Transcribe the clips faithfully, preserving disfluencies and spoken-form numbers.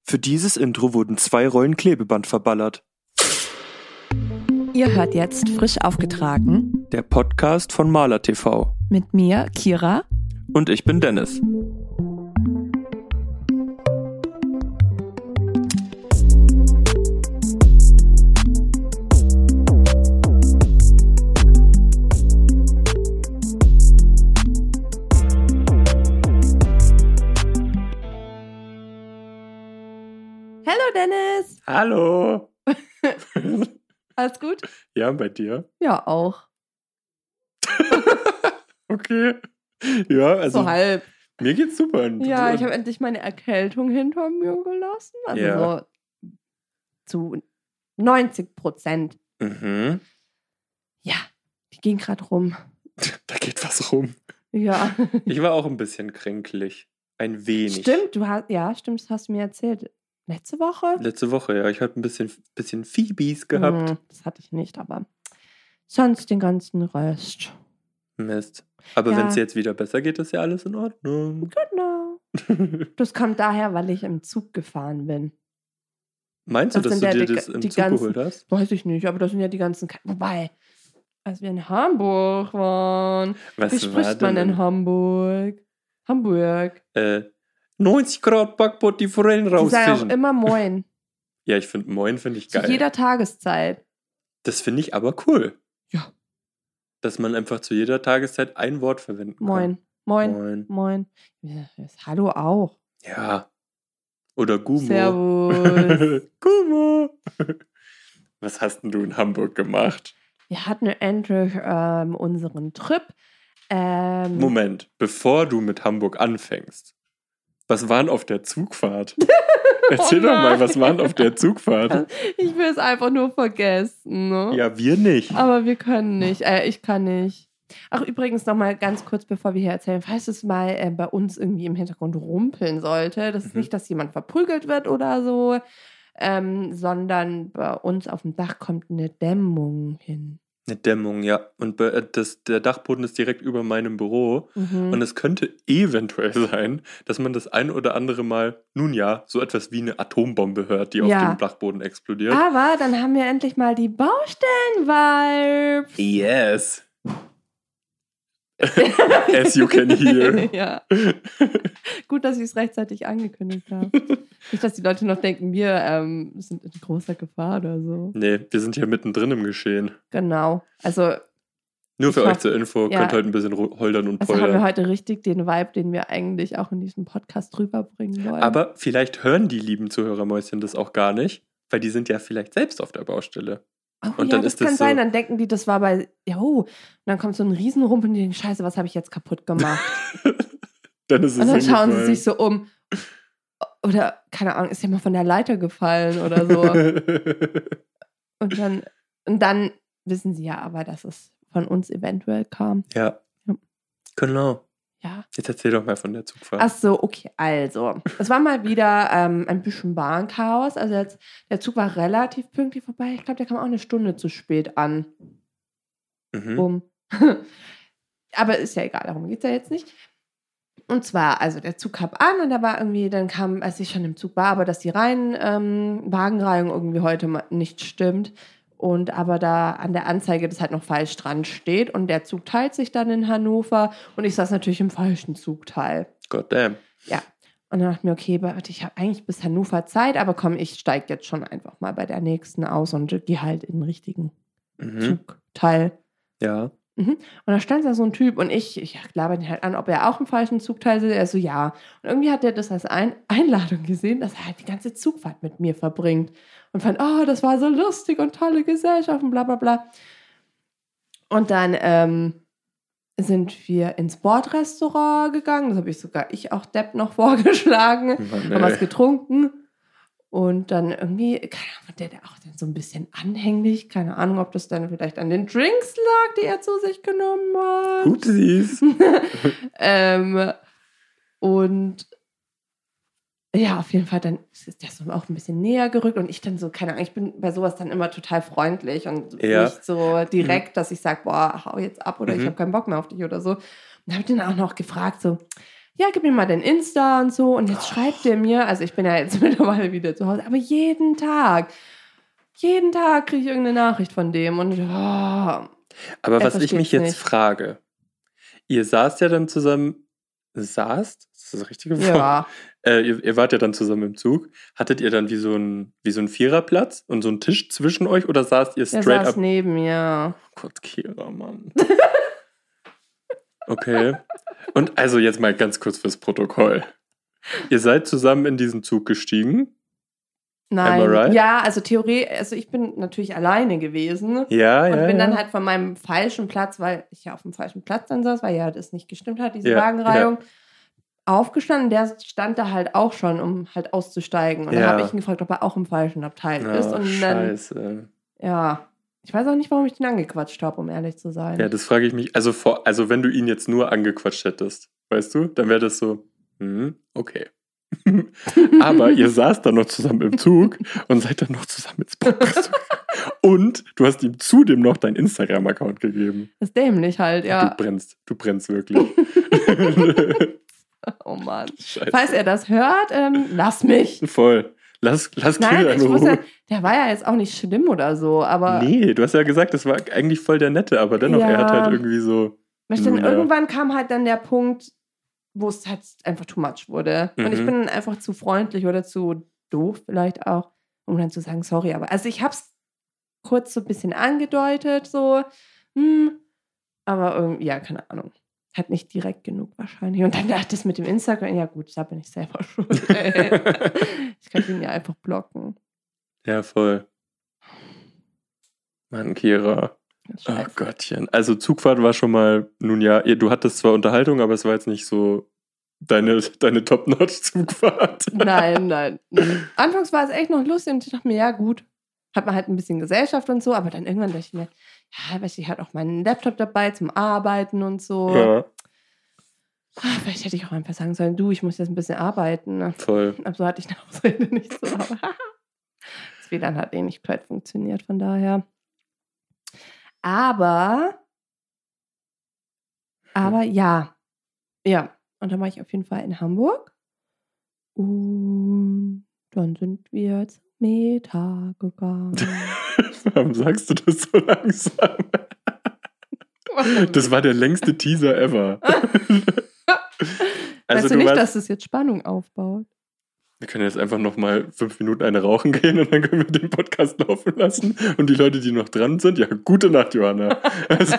Für dieses Intro wurden zwei Rollen Klebeband verballert. Ihr hört jetzt frisch aufgetragen Der Podcast von Maler T V. mit mir, Kira. Und ich bin Dennis. Hallo Dennis. Hallo. Alles gut? Ja, bei dir? Ja, auch. Okay. Ja, also So halb. mir geht's super. Und Ja, ich habe endlich meine Erkältung hinter mir gelassen. Also Ja. so zu neunzig Prozent. Mhm. Ja, die ging gerade rum. Da geht was rum. Ja. Ich war auch ein bisschen kränklich. Ein wenig. Stimmt, du hast, ja, stimmt, das hast du mir erzählt. Letzte Woche? Letzte Woche, ja. Ich hatte ein bisschen, bisschen Phoebes gehabt. Hm, das hatte ich nicht, aber sonst den ganzen Rest. Mist. Aber Ja. wenn es jetzt wieder besser geht, ist ja alles in Ordnung. Genau. Das kommt daher, weil ich im Zug gefahren bin. Meinst du, Das dass sind du ja dir die- das im die Zug ganzen- geholt hast? Weiß ich nicht, aber das sind ja die ganzen... Ka- Wobei, als wir in Hamburg waren... Was Wie war spricht man denn in Hamburg? Hamburg. Äh, neunzig Grad Backbord die Forellen Die sagen auch rausfischen. immer Moin. Ja, ich finde Moin finde ich Zu geil. jeder Tageszeit. Das finde ich aber cool. Ja. Dass man einfach zu jeder Tageszeit ein Wort verwenden kann. Moin. Moin. Moin. Moin. Ja, das Hallo auch. Ja. Oder Gumo. Servus. Gumo. Was hast denn du in Hamburg gemacht? Wir hatten endlich ähm, unseren Trip. Ähm, Moment, bevor du mit Hamburg anfängst. Was waren auf der Zugfahrt? Erzähl Oh doch mal, nein. was waren auf der Zugfahrt? Ich will es einfach nur vergessen. Ne? Ja, wir nicht. Aber wir können nicht. Äh, ich kann nicht. Ach, übrigens noch mal ganz kurz, bevor wir hier erzählen, falls es mal äh, bei uns irgendwie im Hintergrund rumpeln sollte, das ist Mhm. nicht, dass jemand verprügelt wird oder so, ähm, sondern bei uns auf dem Dach kommt eine Dämmung hin. Eine Dämmung, ja. Und be- äh, das, der Dachboden ist direkt über meinem Büro. Mhm. Und es könnte eventuell sein, dass man das ein oder andere Mal, nun ja, so etwas wie eine Atombombe hört, die Ja. auf dem Dachboden explodiert. Aber dann haben wir endlich mal die Baustellen-Vibes. Yes. As you can hear. Ja. Gut, dass ich es rechtzeitig angekündigt habe. Nicht, dass die Leute noch denken, wir ähm, sind in großer Gefahr oder so. Nee, wir sind hier mittendrin im Geschehen. Genau. Also, Nur für Ich euch hoffe- zur Info, ja. könnt heute ein bisschen ru- holdern und also haben wir poldern. heute richtig den Vibe, den wir eigentlich auch in diesem Podcast rüberbringen wollen. Aber vielleicht hören die lieben Zuhörermäuschen das auch gar nicht, weil die sind ja vielleicht selbst auf der Baustelle. oh, und ja, dann das ist das kann so- sein. Dann denken die, das war bei, ja, oh. Und dann kommt so ein Riesenrumpel und die denken, scheiße, was habe ich jetzt kaputt gemacht? Dann ist es Und dann schauen sie hingefallen. sich so um. Oder, keine Ahnung, ist ja mal von der Leiter gefallen oder so. Und dann, und dann wissen sie ja aber, dass es von uns eventuell kam. Ja. Ja. Genau. Ja. Jetzt erzähl doch mal von der Zugfahrt. Ach so, okay, also. Es war mal wieder ähm, ein bisschen Bahnchaos. Also jetzt, der Zug war relativ pünktlich vorbei. Ich glaube, der kam auch eine Stunde zu spät an. Mhm. Bumm. Aber ist ja egal, darum geht es ja jetzt nicht. Und zwar, also der Zug kam an und da war irgendwie, dann kam, als ich schon im Zug war, aber dass die Reihen, ähm, Wagenreihung irgendwie heute mal nicht stimmt. Und aber da an der Anzeige das halt noch falsch dran steht. Und der Zug teilt sich dann in Hannover und ich saß natürlich im falschen Zugteil. God damn. Ja. Und dann dachte ich mir, okay, warte, ich habe eigentlich bis Hannover Zeit, aber komm, ich steige jetzt schon einfach mal bei der nächsten aus und gehe halt in den richtigen Mhm. Zugteil. Ja. Mhm. Und da stand da so ein Typ und ich, ich laber ihn halt an, ob er auch im falschen Zugteil sitzt. Er so, ja. Und irgendwie hat er das als ein Einladung gesehen, dass er halt die ganze Zugfahrt mit mir verbringt. Und fand, oh, das war so lustig und tolle Gesellschaft und bla bla bla. Und dann ähm, sind wir ins Bordrestaurant gegangen. Das habe ich sogar ich auch Depp noch vorgeschlagen. Mann, Haben was ey. getrunken. Und dann irgendwie, keine Ahnung, der, der auch dann so ein bisschen anhänglich. Keine Ahnung, ob das dann vielleicht an den Drinks lag, die er zu sich genommen hat. Upsis. ähm, und ja, auf jeden Fall, dann ist der so auch ein bisschen näher gerückt und ich dann so, keine Ahnung, ich bin bei sowas dann immer total freundlich und Ja. nicht so direkt, dass ich sage, boah, hau jetzt ab oder Mhm. ich habe keinen Bock mehr auf dich oder so. Und habe ich dann auch noch gefragt, so, ja, gib mir mal dein Insta und so. Und jetzt schreibt er mir, also ich bin ja jetzt mittlerweile wieder zu Hause, aber jeden Tag, jeden Tag kriege ich irgendeine Nachricht von dem. Und oh, Aber er was ich mich versteht's jetzt nicht. frage, ihr saßt ja dann zusammen, saßt? Ist das das richtige Wort? Ja, Äh, ihr, ihr wart ja dann zusammen im Zug. Hattet ihr dann wie so ein, wie so ein Viererplatz und so einen Tisch zwischen euch oder saßt ihr der straight saß up? neben mir. Oh Gott, Kira, Mann. Okay. Und also jetzt mal ganz kurz fürs Protokoll. Ihr seid zusammen in diesen Zug gestiegen? Nein, Am I right? ja, also Theorie, also ich bin natürlich alleine gewesen. Ja, Und ja, bin ja. dann halt von meinem falschen Platz, weil ich ja auf dem falschen Platz dann saß, weil ja das nicht gestimmt hat, diese Ja, Wagenreihung, aufgestanden. Der stand da halt auch schon, um halt auszusteigen. Und Ja. dann habe ich ihn gefragt, ob er auch im falschen Abteil Oh, ist. Und dann, Scheiße. ja, ich weiß auch nicht, warum ich den angequatscht habe, um ehrlich zu sein. Ja, das frage ich mich. Also, vor, also wenn du ihn jetzt nur angequatscht hättest, weißt du, dann wäre das so, hm, okay. Aber ihr saßt dann noch zusammen im Zug und seid dann noch zusammen ins Podcast. Und du hast ihm zudem noch deinen Instagram-Account gegeben. Das ist dämlich halt, ja. Du brennst, du brennst wirklich. Oh Mann. Scheiße. Falls er das hört, ähm, lass mich. Voll. Lass, lass Nein, Kira in ich wusste, Ruhe. der war ja jetzt auch nicht schlimm oder so, aber Nee, du hast ja gesagt, das war eigentlich voll der Nette, aber dennoch, er hat Ja. halt irgendwie so. weißt du, Nun, ja. irgendwann kam halt dann der Punkt, wo es halt einfach too much wurde. Und ich Mhm. bin einfach zu freundlich oder zu doof vielleicht auch, um dann zu sagen, sorry, aber also ich habe es kurz so ein bisschen angedeutet, so, hm, aber irgendwie, ja, keine Ahnung. Hat nicht direkt genug wahrscheinlich. Und dann dachte ich mit dem Instagram, ja gut, da bin ich selber schuld. Ey. Ich kann ihn ja einfach blocken. Ja, voll. Mann, Kira. Das ist Oh scheiße. Gottchen. Also Zugfahrt war schon mal, nun ja, ihr- du hattest zwar Unterhaltung, aber es war jetzt nicht so deine, deine Top-Notch-Zugfahrt. Nein, nein. Anfangs war es echt noch lustig und ich dachte mir, ja gut, hat man halt ein bisschen Gesellschaft und so, aber dann irgendwann dachte ich mir, ja, weißt du, ich hatte auch meinen Laptop dabei zum Arbeiten und so. Ja, Ah, vielleicht hätte ich auch einfach sagen sollen, du, ich muss jetzt ein bisschen arbeiten. Ne? voll. Aber so hatte ich eine Ausrede nicht so. Aber das W L A N hat eh nicht komplett funktioniert, von daher. Aber, aber ja, ja. Und dann war ich auf jeden Fall in Hamburg. Und dann sind wir zum Meta gegangen. Warum sagst du das so langsam? Das war der längste Teaser ever. Also weißt du du nicht, warst, dass das jetzt Spannung aufbaut? wir können jetzt einfach nochmal fünf Minuten eine rauchen gehen und dann können wir den Podcast laufen lassen. Und die Leute, die noch dran sind, ja, gute Nacht, Johanna. Also,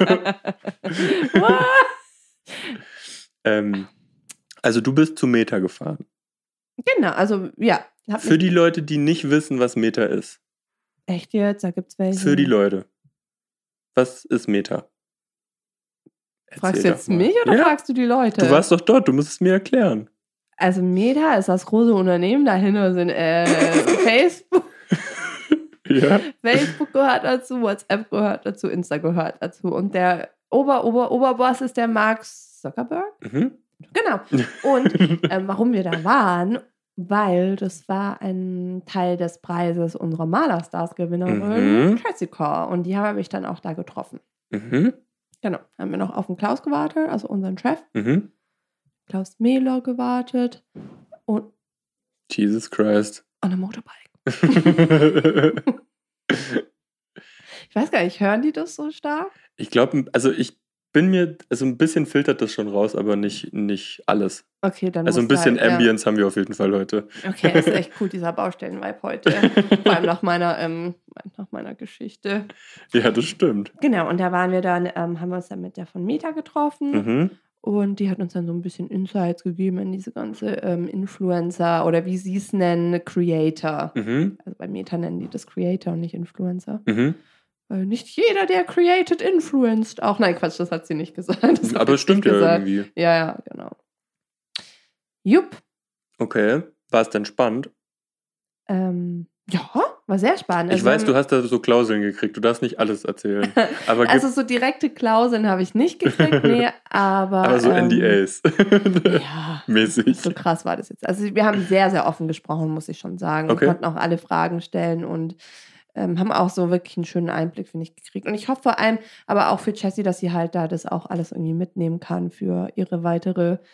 ähm, also du bist zu Meta gefahren. Genau, also ja. Hab Für die Leute, die nicht wissen, was Meta ist. Echt jetzt? Da gibt's welche. Für die Leute. Was ist Meta? Fragst du Erzähl jetzt doch mal. mich oder Ja, fragst du die Leute? du warst doch dort, du musst es mir erklären. Also Meta ist das große Unternehmen, dahinter sind äh, Facebook, Ja. Facebook gehört dazu, WhatsApp gehört dazu, Insta gehört dazu. Und der Ober, Ober, Oberboss ist der Mark Zuckerberg. Mhm. Genau. Und ähm, warum wir da waren, weil das war ein Teil des Preises unserer Malerstars-Gewinnerin, Mhm. Jessica. Und die habe ich dann auch da getroffen. Mhm. Genau. Haben wir noch auf den Klaus gewartet, also unseren Chef. Mhm. Klaus Mähler gewartet. Und Jesus Christ. on a Motorbike. Ich weiß gar nicht, hören die das so stark? Ich glaube, also ich bin mir, also ein bisschen filtert das schon raus, aber nicht, nicht alles. Okay, dann Also ein muss bisschen halt, Ambience haben wir auf jeden Fall heute. Ja. Okay, das ist echt cool, dieser Baustellen-Vibe heute. Vor allem nach meiner, ähm, nach meiner Geschichte. Ja, das stimmt. Genau, und da waren wir dann, ähm, haben wir uns dann mit der von Meta getroffen. Mhm. Und die hat uns dann so ein bisschen Insights gegeben in diese ganze ähm, Influencer oder wie sie es nennen, Creator. Mhm. Also bei Meta nennen die das Creator und nicht Influencer. Mhm. Weil nicht jeder, der created, influenced. Auch, nein, Quatsch, das hat sie nicht gesagt. Das hab Aber ich es stimmt nicht ja gesagt. irgendwie. Ja, ja, genau. Jupp. Okay. War es denn spannend? Ähm, ja, war sehr spannend. Ich Also, weiß, wir du haben- hast da so Klauseln gekriegt. Du darfst nicht alles erzählen. Aber, Also gibt, so direkte Klauseln habe ich nicht gekriegt, nee, aber... aber so ähm, N D As. Ja, Mäßig. so krass war das jetzt. Also wir haben sehr, sehr offen gesprochen, muss ich schon sagen. Okay. Wir konnten auch alle Fragen stellen und ähm, haben auch so wirklich einen schönen Einblick, finde ich, gekriegt. Und ich hoffe vor allem, aber auch für Jessie, dass sie halt da das auch alles irgendwie mitnehmen kann für ihre weitere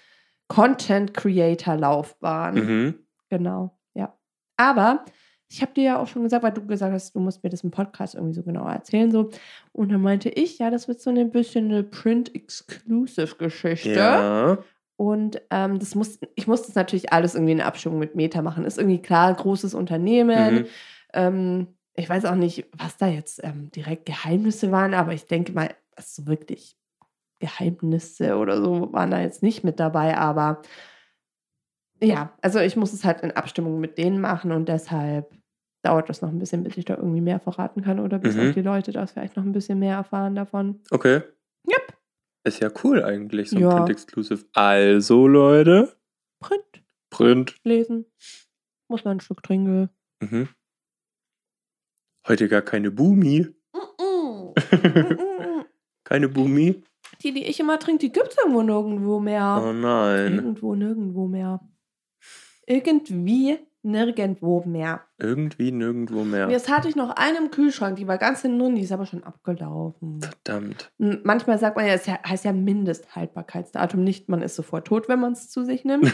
Content-Creator-Laufbahn. Mhm. Genau, ja. Aber ich habe dir ja auch schon gesagt, weil du gesagt hast, du musst mir das im Podcast irgendwie so genauer erzählen. So. Und dann meinte ich, ja, das wird so ein bisschen eine Print-Exclusive-Geschichte. Ja. Und ähm, das muss, ich muss das natürlich alles irgendwie in Abstimmung mit Meta machen. Ist irgendwie klar, großes Unternehmen. Mhm. Ähm, ich weiß auch nicht, was da jetzt ähm, direkt Geheimnisse waren, aber ich denke mal, also wirklich Geheimnisse oder so waren da jetzt nicht mit dabei. Aber ja, also ich muss es halt in Abstimmung mit denen machen und deshalb dauert das noch ein bisschen, bis ich da irgendwie mehr verraten kann oder bis Mhm. auch die Leute das vielleicht noch ein bisschen mehr erfahren davon. Okay. Yep. Ist ja cool eigentlich, so ein Ja. Print-Exclusive. Also, Leute. Print, Print. lesen. Muss man ein Stück trinken. Mhm. Heute gar keine Bumi. Mm-mm. Mm-mm. Keine Bumi? Die, die ich immer trinke, die gibt es irgendwo nirgendwo mehr. Oh nein. Irgendwo, nirgendwo mehr. Irgendwie nirgendwo mehr. Irgendwie nirgendwo mehr. Jetzt hatte ich noch eine im Kühlschrank, die war ganz hinten drin, die ist aber schon abgelaufen. Verdammt. M- Manchmal sagt man ja, es heißt ja Mindesthaltbarkeitsdatum, nicht man ist sofort tot, wenn man es zu sich nimmt.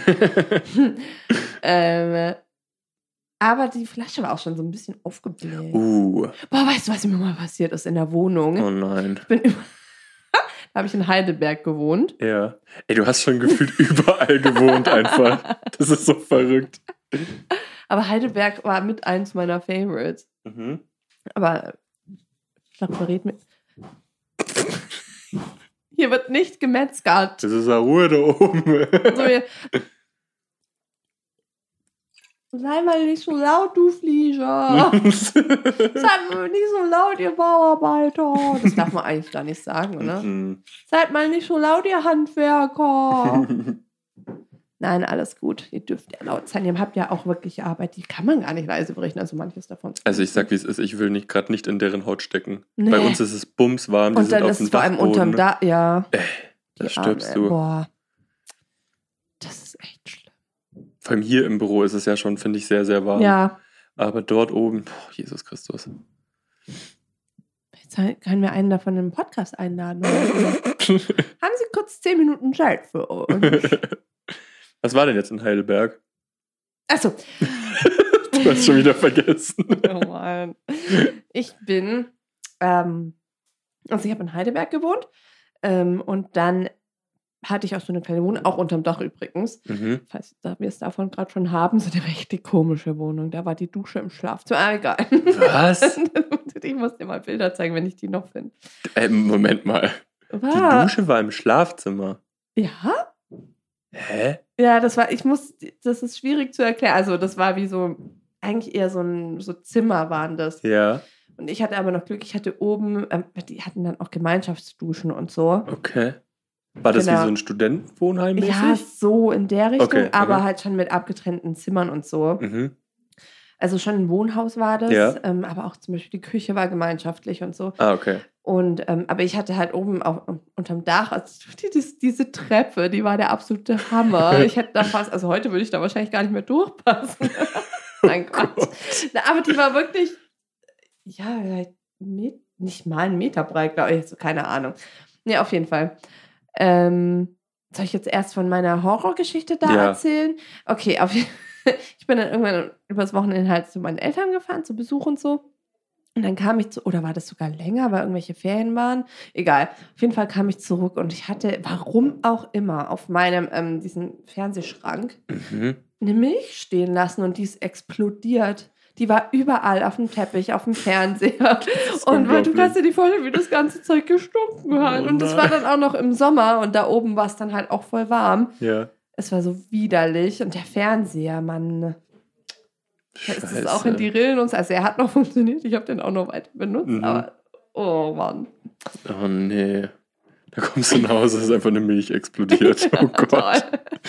ähm, aber die Flasche war auch schon so ein bisschen aufgebläht. uh. Boah, weißt du, was mir mal passiert ist in der Wohnung? Oh nein. Ich bin immer, da habe ich in Heidelberg gewohnt. Ja. Ey, du hast schon gefühlt überall gewohnt einfach. Das ist so verrückt. Aber Heidelberg war mit eins meiner Favorites. Mhm. Aber ich glaube, verrät mir. Hier wird nicht gemetzgert. Das ist ja Ruhe da oben. So, hier. Sei mal nicht so laut, du Flieger. Sei mal nicht so laut, ihr Bauarbeiter. Das darf man eigentlich gar nicht sagen, oder? Mhm. Seid mal nicht so laut, ihr Handwerker. Nein, alles gut. Ihr dürft ja laut sein. Ihr habt ja auch wirklich Arbeit. Die kann man gar nicht leise berichten. Also manches davon. Also ich sag, wie es ist. Ich will nicht gerade nicht in deren Haut stecken. Nee. Bei uns ist es bumswarm. Die Und sind dann auf ist dem es vor allem Dachboden. unterm Dach. Ja. Da Die stirbst Arme. du. Boah. Das ist echt schlimm. Vor allem hier im Büro ist es ja schon, finde ich, sehr, sehr warm. Ja. Aber dort oben, boah, Jesus Christus. Jetzt können wir einen davon in den Podcast einladen. Haben Sie kurz zehn Minuten Zeit für uns? Was war denn jetzt in Heidelberg? Achso. Du hast schon wieder vergessen. Oh Mann. Ich bin, ähm, also ich habe in Heidelberg gewohnt ähm, und dann hatte ich auch so eine kleine Wohnung, auch unterm Dach übrigens, Mhm. falls da wir es davon gerade schon haben, so eine richtig komische Wohnung. Da war die Dusche im Schlafzimmer. Ah, egal. Was? Ich muss dir mal Bilder zeigen, wenn ich die noch finde. Äh, Moment mal. Die War, Dusche war im Schlafzimmer. ja? Hä? Ja, das war, ich muss, das ist schwierig zu erklären. Also das war wie so, eigentlich eher so ein, so Zimmer waren das. Ja, Und ich hatte aber noch Glück, ich hatte oben, ähm, die hatten dann auch Gemeinschaftsduschen und so. okay. War das Genau. wie so ein Studentenwohnheim mäßig? Ja, so in der Richtung, Okay, aber mhm. halt schon mit abgetrennten Zimmern und so. Mhm. Also schon ein Wohnhaus war das, Ja. ähm, aber auch zum Beispiel die Küche war gemeinschaftlich und so. Ah, okay. Und ähm, aber ich hatte halt oben auf, unterm Dach, also die, die, diese Treppe, die war der absolute Hammer. Ich hätte da fast, also heute würde ich da wahrscheinlich gar nicht mehr durchpassen. Nein, Quatsch. Na, aber die war wirklich, ja, vielleicht Met- nicht mal einen Meter breit, glaube ich, so, keine Ahnung. Nee, auf jeden Fall. Ähm, soll ich jetzt erst von meiner Horrorgeschichte da Ja. erzählen? Okay, auf jeden Fall. Ich bin dann irgendwann übers Wochenende halt zu meinen Eltern gefahren, zu Besuch und so. Und dann kam ich zu, oder war das sogar länger, weil irgendwelche Ferien waren? Egal. Auf jeden Fall kam ich zurück und ich hatte, warum auch immer, auf meinem, ähm, diesen Fernsehschrank Mhm. eine Milch stehen lassen und die ist explodiert. Die war überall auf dem Teppich, auf dem Fernseher. ist Und weil du unglaublich. kannst dir nicht vorstellen, wie das ganze Zeug gestunken hat. Oh und das nein. war dann auch noch im Sommer und da oben war es dann halt auch voll warm. Ja. Es war so widerlich. Und der Fernseher, Mann, da ist es Scheiße. auch in die Rillen und so. Also er hat noch funktioniert, ich habe den auch noch weiter benutzt. Mhm. Aber, oh Mann. Oh nee. Da kommst du nach Hause, ist einfach eine Milch explodiert. Oh Gott. Toll.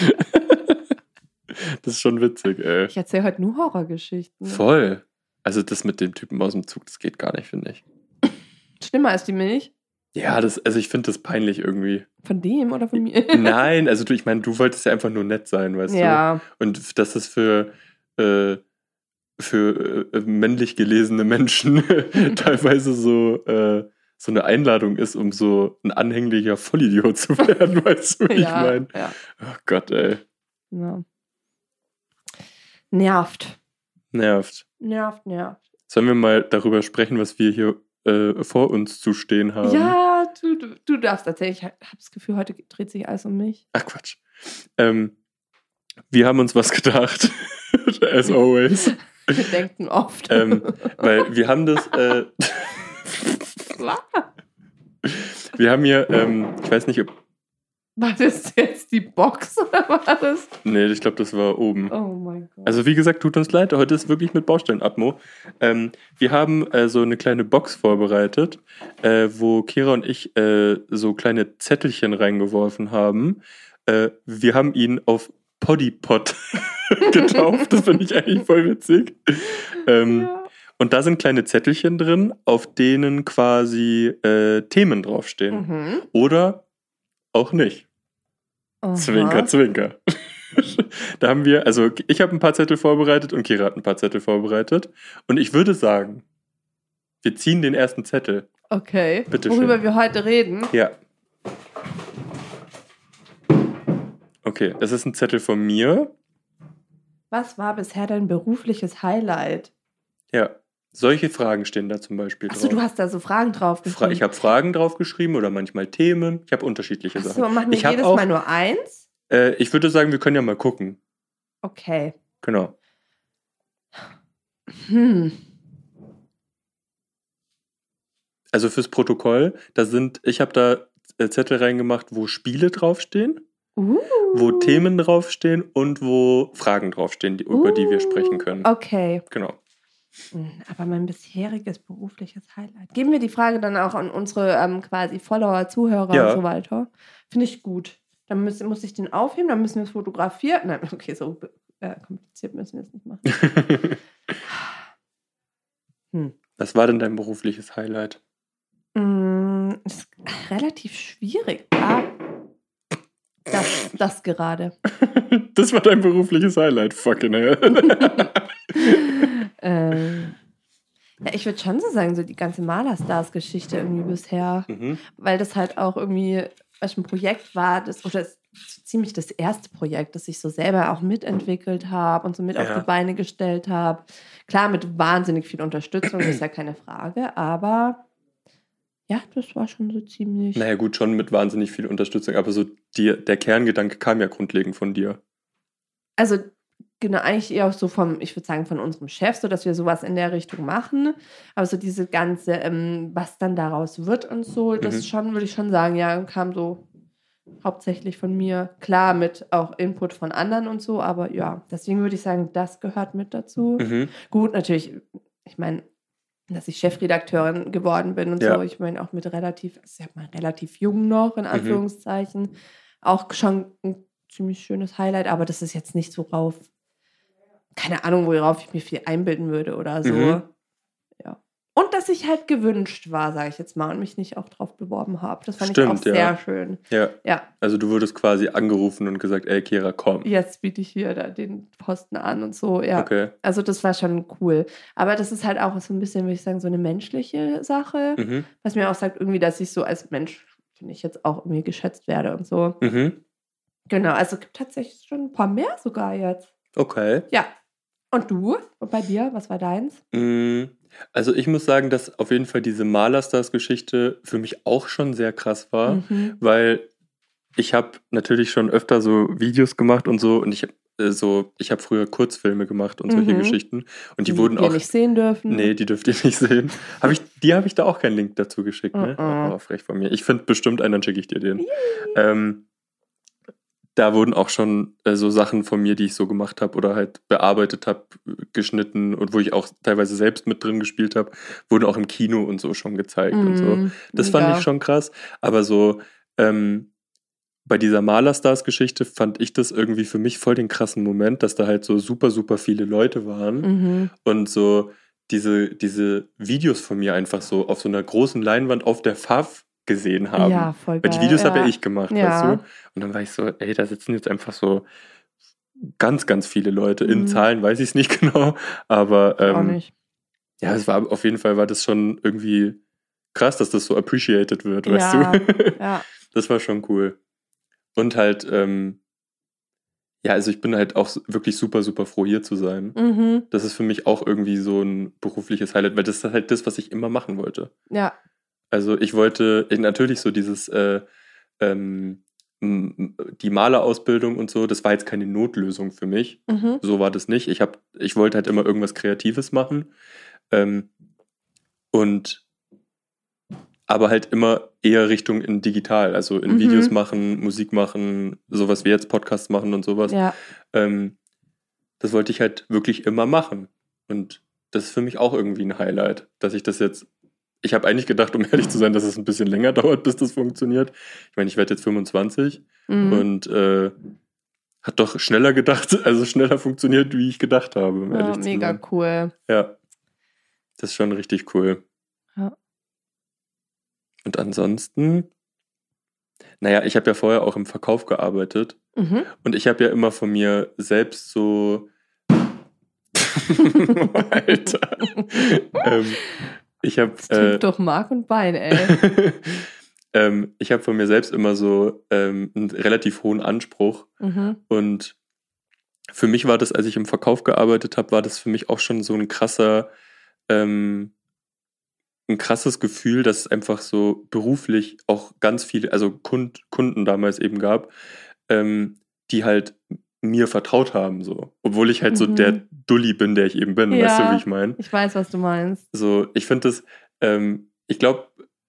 Das ist schon witzig, ey. Ich erzähle heute nur Horrorgeschichten. Voll. Also das mit dem Typen aus dem Zug, das geht gar nicht, finde ich. Schlimmer als die Milch. Ja, das, also ich finde das peinlich irgendwie. Von dem oder von mir? Nein, also du, ich meine, du wolltest ja einfach nur nett sein, weißt Ja. du? Und dass das für, äh, für äh, männlich gelesene Menschen teilweise so, äh, so eine Einladung ist, um so ein anhänglicher Vollidiot zu werden, weißt du, wie ja, ich meine? Ja. Oh Gott, ey. Ja. Nervt. Nervt. Nervt, nervt. Sollen wir mal darüber sprechen, was wir hier äh, vor uns zu stehen haben? Ja, du, du, du darfst erzählen. Ich habe das Gefühl, heute dreht sich alles um mich. Ach Quatsch. Ähm, wir haben uns was gedacht. As always. Wir denken oft. ähm, weil wir haben das... Äh, wir haben hier, ähm, ich weiß nicht, ob... War das jetzt die Box oder war das? Nee, ich glaube, das war oben. Oh mein Gott. Also wie gesagt, tut uns leid, heute ist wirklich mit Baustellen-Atmo. Ähm, wir haben äh, so eine kleine Box vorbereitet, äh, wo Kira und ich äh, so kleine Zettelchen reingeworfen haben. Äh, wir haben ihn auf Poddypod getauft, das finde ich eigentlich voll witzig. Ähm, ja. Und da sind kleine Zettelchen drin, auf denen quasi äh, Themen draufstehen. Mhm. Oder auch nicht. Aha. Zwinker, zwinker. Da haben wir, also ich habe ein paar Zettel vorbereitet und Kira hat ein paar Zettel vorbereitet. Und ich würde sagen, wir ziehen den ersten Zettel. Okay. Bitte Worüber schön. wir heute reden. Ja. Okay, das ist ein Zettel von mir. Was war bisher dein berufliches Highlight? Ja, solche Fragen stehen da zum Beispiel Achso, drauf. du hast da so Fragen drauf Fra- geschrieben. ich habe Fragen drauf geschrieben oder manchmal Themen. Ich habe unterschiedliche Achso, Sachen. machen wir ich hab jedes auch, Mal nur eins? Äh, ich würde sagen, wir können ja mal gucken. Okay. Genau. Hm. Also fürs Protokoll, da sind, ich habe da äh, Zettel reingemacht, wo Spiele draufstehen, Uh. wo Themen draufstehen und wo Fragen draufstehen, die, über die wir sprechen können. Okay. Genau. Hm, Aber mein bisheriges berufliches Highlight. Geben wir die Frage dann auch an unsere ähm, quasi Follower, Zuhörer Ja. und so weiter. Finde ich gut. Dann muss, muss ich den aufheben, dann müssen wir es fotografieren. Nein, okay, so äh, kompliziert müssen wir es nicht machen. hm. Was war denn dein berufliches Highlight? Mm, ist relativ schwierig. Ah, das, das gerade. Das war dein berufliches Highlight, fucking hell. ähm, ja, ich würde schon so sagen, so die ganze Malerstars-Geschichte irgendwie bisher. Mhm. Weil das halt auch irgendwie ein Projekt war, das, oder das, ziemlich das erste Projekt, das ich so selber auch mitentwickelt habe und so mit Ja. auf die Beine gestellt habe. Klar, mit wahnsinnig viel Unterstützung, ist ja keine Frage, aber ja, das war schon so ziemlich... Naja gut, schon mit wahnsinnig viel Unterstützung, aber so die, der Kerngedanke kam ja grundlegend von dir. Also genau, eigentlich eher auch so vom, ich würde sagen, von unserem Chef, so dass wir sowas in der Richtung machen. Aber so diese ganze, ähm, was dann daraus wird und so, das Mhm. schon, würde ich schon sagen, ja, kam so hauptsächlich von mir. Klar, mit auch Input von anderen und so, aber ja, deswegen würde ich sagen, das gehört mit dazu. Mhm. Gut, natürlich, ich meine, dass ich Chefredakteurin geworden bin und Ja. so, ich meine auch mit relativ, ich sag mal, relativ jung noch, in Anführungszeichen, auch schon ein ziemlich schönes Highlight, aber das ist jetzt nicht so rauf, keine Ahnung, worauf ich mir viel einbilden würde oder so. Mhm. Ja. Und dass ich halt gewünscht war, sage ich jetzt mal, und mich nicht auch drauf beworben habe. Das fand Stimmt, ich auch ja. sehr schön. Ja, Ja, also du wurdest quasi angerufen und gesagt, ey Kira, komm. jetzt biete ich hier da den Posten an und so, ja. Okay. Also das war schon cool. Aber das ist halt auch so ein bisschen, würde ich sagen, so eine menschliche Sache, Mhm. was mir auch sagt, irgendwie, dass ich so als Mensch, finde ich, jetzt auch irgendwie geschätzt werde und so. Mhm. Genau, also es gibt tatsächlich schon ein paar mehr sogar jetzt. Okay. Ja. Und du? Und bei dir? Was war deins? Mm, Also ich muss sagen, dass auf jeden Fall diese Malerstars-Geschichte für mich auch schon sehr krass war, Mhm. weil ich habe natürlich schon öfter so Videos gemacht und so und ich äh, so ich habe früher Kurzfilme gemacht und solche Mhm. Geschichten und die wurden wir auch nicht sehen dürfen. nee, die dürft ihr nicht sehen. Hab ich, die habe ich da auch keinen Link dazu geschickt, ne? Mhm. Oh, frech von mir. Ich finde bestimmt einen, dann schicke ich dir den. Ähm, da wurden auch schon äh, so Sachen von mir, die ich so gemacht habe oder halt bearbeitet habe, geschnitten und wo ich auch teilweise selbst mit drin gespielt habe, wurden auch im Kino und so schon gezeigt und so. Mhm. Das Mega. fand ich schon krass. Aber so ähm, bei dieser Malerstars-Geschichte fand ich das irgendwie für mich voll den krassen Moment, dass da halt so super, super viele Leute waren Mhm. und so diese, diese Videos von mir einfach so auf so einer großen Leinwand auf der F A F gesehen haben. Ja, voll Weil geil. die Videos habe ja ja. ich gemacht, Ja. weißt du? Und dann war ich so, ey, da sitzen jetzt einfach so ganz, ganz viele Leute. In Mhm. Zahlen weiß ich es nicht genau, aber Ich auch ähm, nicht. ja, es war auf jeden Fall war das schon irgendwie krass, dass das so appreciated wird, Ja, weißt du? ja. Das war schon cool. Und halt, ähm, ja, also ich bin halt auch s- wirklich super, super froh, hier zu sein. Mhm. Das ist für mich auch irgendwie so ein berufliches Highlight, weil das ist halt das, was ich immer machen wollte. Ja. Also ich wollte ich, natürlich so dieses, äh, ähm, m- m- die Malerausbildung und so, das war jetzt keine Notlösung für mich. Mhm. So war das nicht. Ich hab, ich wollte halt immer irgendwas Kreatives machen. Ähm, und aber halt immer eher Richtung in digital, also in Mhm. Videos machen, Musik machen, sowas wie jetzt Podcasts machen und sowas. Ja. Ähm, das wollte ich halt wirklich immer machen. Und das ist für mich auch irgendwie ein Highlight, dass ich das jetzt. Ich habe eigentlich gedacht, um ehrlich zu sein, dass es ein bisschen länger dauert, bis das funktioniert. Ich meine, ich werde jetzt fünfundzwanzig Mhm. und äh, hat doch schneller gedacht, also schneller funktioniert, wie ich gedacht habe, um Ja, ehrlich zu mega sein. cool. Ja, das ist schon richtig cool. Ja. Und ansonsten, naja, ich habe ja vorher auch im Verkauf gearbeitet Mhm. und ich habe ja immer von mir selbst so. Alter. ähm, ich habe. Das tut doch Mark und Bein, ey. ähm, ich habe von mir selbst immer so ähm, einen relativ hohen Anspruch. Mhm. Und für mich war das, als ich im Verkauf gearbeitet habe, war das für mich auch schon so ein krasser, ähm, ein krasses Gefühl, dass es einfach so beruflich auch ganz viele, also Kund, Kunden damals eben gab, ähm, die halt mir vertraut haben, so. Obwohl ich halt so Mhm. der Dulli bin, der ich eben bin, weißt du, wie Ja, ich meine? ich weiß, was du meinst. So, ich finde das, ähm, ich glaube,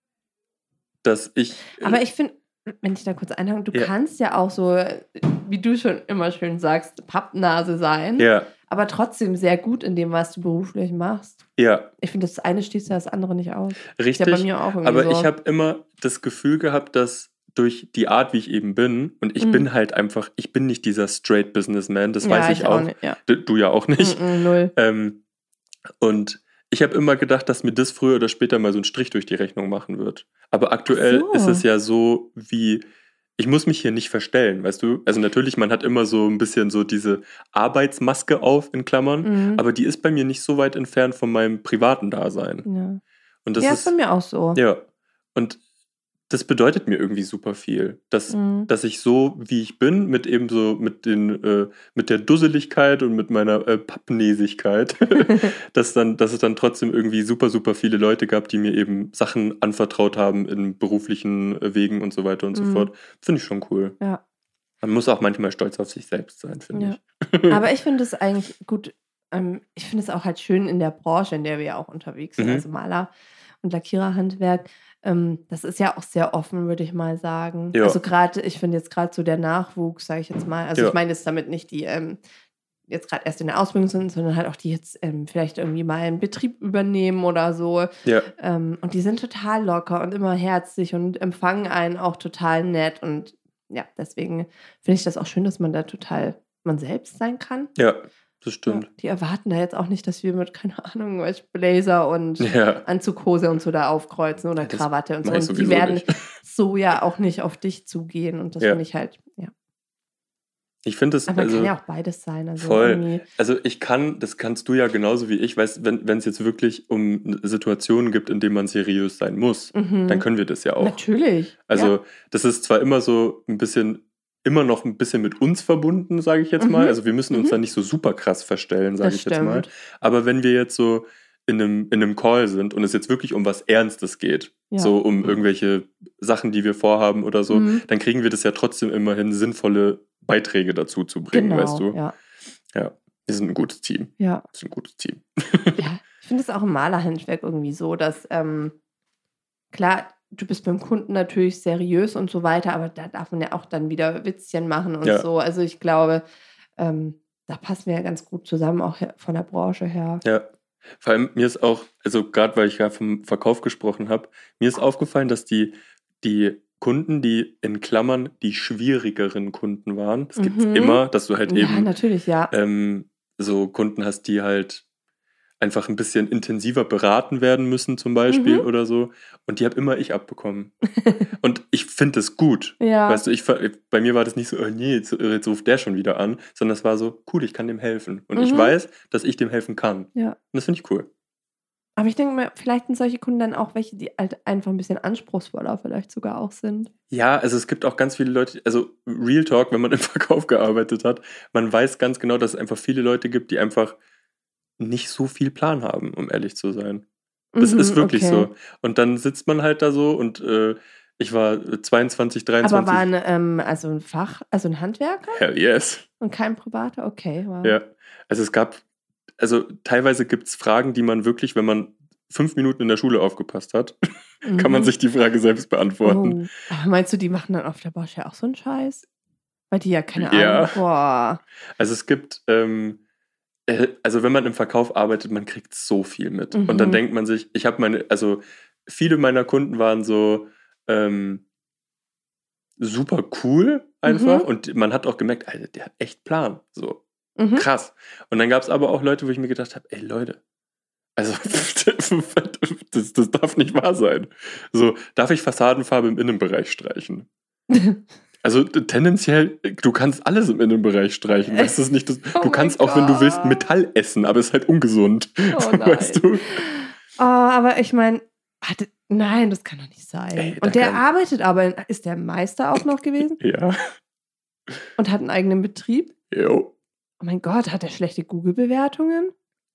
dass ich. äh, Aber ich finde, wenn ich da kurz einhaken, du Ja. kannst ja auch so, wie du schon immer schön sagst, Pappnase sein, Ja, aber trotzdem sehr gut in dem, was du beruflich machst. ja, Ich finde, das eine schließt ja das andere nicht aus. Ist ja richtig. bei mir auch irgendwie Aber so. ich habe immer das Gefühl gehabt, dass durch die Art, wie ich eben bin, und ich Mhm. bin halt einfach, ich bin nicht dieser straight Businessman, das ja, weiß ich auch. nicht, ja. D- Du ja auch nicht. Mm-mm, null. Ähm, und ich habe immer gedacht, dass mir das früher oder später mal so einen Strich durch die Rechnung machen wird. Aber aktuell so. ist es ja so wie, ich muss mich hier nicht verstellen, weißt du? Also natürlich, man hat immer so ein bisschen so diese Arbeitsmaske auf, in Klammern, Mhm. aber die ist bei mir nicht so weit entfernt von meinem privaten Dasein. Ja, Und das ja ist ist, bei mir auch so. ja, und das bedeutet mir irgendwie super viel, dass, Mhm. dass ich so, wie ich bin, mit eben so, mit den, äh, mit der Dusseligkeit und mit meiner äh, Pappnäsigkeit, dass dann, dass es dann trotzdem irgendwie super, super viele Leute gab, die mir eben Sachen anvertraut haben in beruflichen äh, Wegen und so weiter und so Mhm. fort. Finde ich schon cool. Ja. Man muss auch manchmal stolz auf sich selbst sein, finde Ja. ich. Aber ich finde es eigentlich gut, ähm, ich finde es auch halt schön in der Branche, in der wir ja auch unterwegs sind, Mhm. also Maler- und Lackiererhandwerk. Ähm, das ist ja auch sehr offen, würde ich mal sagen. Ja. Also gerade, ich finde jetzt gerade so der Nachwuchs, sage ich jetzt mal, also Ja. ich meine jetzt damit nicht die, ähm, jetzt gerade erst in der Ausbildung sind, sondern halt auch die jetzt ähm, vielleicht irgendwie mal einen Betrieb übernehmen oder so. Ja, Ähm, und die sind total locker und immer herzlich und empfangen einen auch total nett. Und ja, deswegen finde ich das auch schön, dass man da total man selbst sein kann. ja, das Ja, stimmt. die erwarten da jetzt auch nicht, dass wir mit, keine Ahnung, weiß ich, Blazer und Ja, Anzughose und so da aufkreuzen oder das Krawatte und so. mach ich Und die sowieso werden nicht. so ja auch nicht auf dich zugehen. Und das Ja. finde ich halt, ja. Ich finde es, Aber man also kann ja auch beides sein. Also voll. irgendwie, Also ich kann, das kannst du ja genauso wie ich, weißt, wenn wenn es jetzt wirklich um Situationen gibt, in denen man seriös sein muss, mhm. dann können wir das ja auch. Natürlich. Also ja. das ist zwar immer so ein bisschen, immer noch ein bisschen mit uns verbunden, sage ich jetzt Mhm. mal. Also wir müssen uns Mhm. da nicht so super krass verstellen, sage Das ich jetzt mal. stimmt. Aber wenn wir jetzt so in einem, in einem Call sind und es jetzt wirklich um was Ernstes geht, Ja. so um irgendwelche Sachen, die wir vorhaben oder so, Mhm. dann kriegen wir das ja trotzdem immerhin, sinnvolle Beiträge dazu zu bringen, Genau, weißt du? ja. Ja, wir sind ein gutes Team. Ja. Wir sind ein gutes Team. Ja, ich finde es auch im Malerhandwerk irgendwie so, dass, ähm, klar, du bist beim Kunden natürlich seriös und so weiter, aber da darf man ja auch dann wieder Witzchen machen und Ja. so. Also ich glaube, ähm, da passen wir ja ganz gut zusammen, auch her- von der Branche her. Ja. Vor allem mir ist auch, also gerade weil ich gerade vom Verkauf gesprochen habe, mir ist aufgefallen, dass die, die Kunden, die in Klammern die schwierigeren Kunden waren, das gibt es Mhm. immer, dass du halt Ja, eben natürlich, ja. ähm, so Kunden hast, die halt einfach ein bisschen intensiver beraten werden müssen zum Beispiel Mhm. oder so. Und die habe immer ich abbekommen. Und ich finde das gut. Ja. Weißt du, ich, ver- bei mir war das nicht so, oh nee, jetzt, jetzt ruft der schon wieder an, sondern es war so, cool, ich kann dem helfen. Und ich Mhm. weiß, dass ich dem helfen kann. Ja. Und das finde ich cool. Aber ich denke mal, vielleicht sind solche Kunden dann auch welche, die halt einfach ein bisschen anspruchsvoller vielleicht sogar auch sind. Ja, also es gibt auch ganz viele Leute, also Real Talk, wenn man im Verkauf gearbeitet hat, man weiß ganz genau, dass es einfach viele Leute gibt, die einfach nicht so viel Plan haben, um ehrlich zu sein. Das Mhm, ist wirklich okay. so. Und dann sitzt man halt da so und äh, ich war zweiundzwanzig, dreiundzwanzig. Aber war eine, ähm, also ein Fach, also ein Handwerker Hell yes. und kein privater? Okay, wow. Ja. Also es gab, also teilweise gibt es Fragen, die man wirklich, wenn man fünf Minuten in der Schule aufgepasst hat, kann man Mhm. sich die Frage selbst beantworten. Oh. Aber meinst du, die machen dann auf der Baustelle auch so einen Scheiß? Weil die ja keine Ja. Ahnung. Boah. Also es gibt, ähm, äh, also wenn man im Verkauf arbeitet, man kriegt so viel mit. Mhm. Und dann denkt man sich, ich habe meine, also viele meiner Kunden waren so ähm, super cool einfach. Mhm. Und man hat auch gemerkt, Alter, der hat echt Plan. So Mhm. krass. Und dann gab es aber auch Leute, wo ich mir gedacht habe, ey Leute, also das, das darf nicht wahr sein. So, darf ich Fassadenfarbe im Innenbereich streichen? Also tendenziell, du kannst alles im Innenbereich streichen. Weißt du es nicht? Das, Oh du mein kannst auch, wenn du willst, Gott. Metall essen, aber es ist halt ungesund. Oh nein. Weißt du? Oh, aber ich meine, nein, das kann doch nicht sein. Ey, da und der kann- arbeitet aber, ist der Meister auch noch gewesen Ja. und hat einen eigenen Betrieb? Jo. Oh mein Gott, hat er schlechte Google-Bewertungen?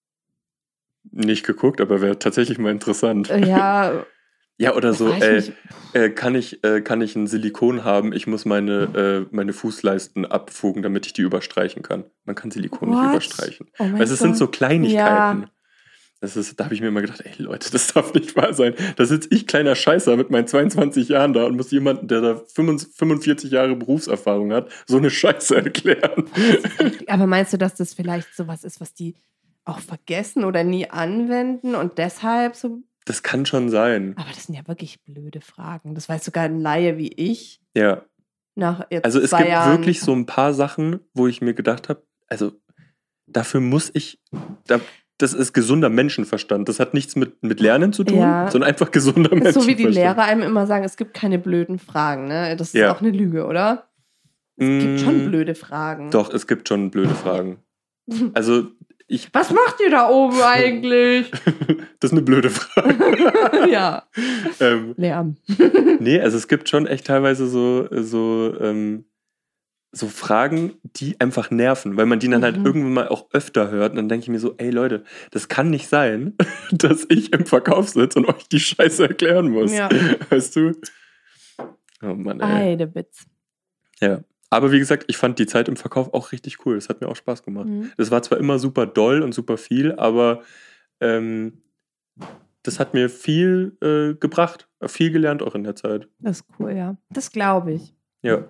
Nicht geguckt, aber wäre tatsächlich mal interessant. Äh, Ja, Ja, oder so, weiß ich äh, nicht. äh, kann ich, äh, kann ich ein Silikon haben? Ich muss meine, äh, meine Fußleisten abfugen, damit ich die überstreichen kann. Man kann Silikon nicht What? überstreichen. Oh mein Weil es sind Gott. so Kleinigkeiten. Ja. Das ist, da habe ich mir immer gedacht, ey Leute, das darf nicht wahr sein. Da sitze ich, kleiner Scheißer, mit meinen zweiundzwanzig Jahren da und muss jemanden, der da fünfundvierzig Jahre Berufserfahrung hat, so eine Scheiße erklären. Aber meinst du, dass das vielleicht sowas ist, was die auch vergessen oder nie anwenden und deshalb so. Das kann schon sein. Aber das sind ja wirklich blöde Fragen. Das weiß sogar ein Laie wie ich. Ja. Nach jetzt Also es zwei gibt Jahren. wirklich so ein paar Sachen, wo ich mir gedacht habe, also dafür muss ich, da, das ist gesunder Menschenverstand. Das hat nichts mit, mit Lernen zu tun, Ja. sondern einfach gesunder Ist Menschenverstand. so wie die Lehrer einem immer sagen, es gibt keine blöden Fragen, ne? Das ist Ja. auch eine Lüge, oder? Es Mm, gibt schon blöde Fragen. Doch, es gibt schon blöde Fragen. Also ich, Was macht ihr da oben eigentlich? das ist eine blöde Frage. Ja. ähm, Lärm. nee, also es gibt schon echt teilweise so, so, ähm, so Fragen, die einfach nerven, weil man die dann halt Mhm. irgendwann mal auch öfter hört und dann denke ich mir so, ey Leute, das kann nicht sein, dass ich im Verkauf sitze und euch die Scheiße erklären muss. Ja. Weißt du? Oh Mann, ey. Heidewitz. Ja. Aber wie gesagt, ich fand die Zeit im Verkauf auch richtig cool. Es hat mir auch Spaß gemacht. Mhm. Das war zwar immer super doll und super viel, aber ähm, das hat mir viel äh, gebracht. Viel gelernt auch in der Zeit. Das ist cool, ja. Das glaube ich. Ja.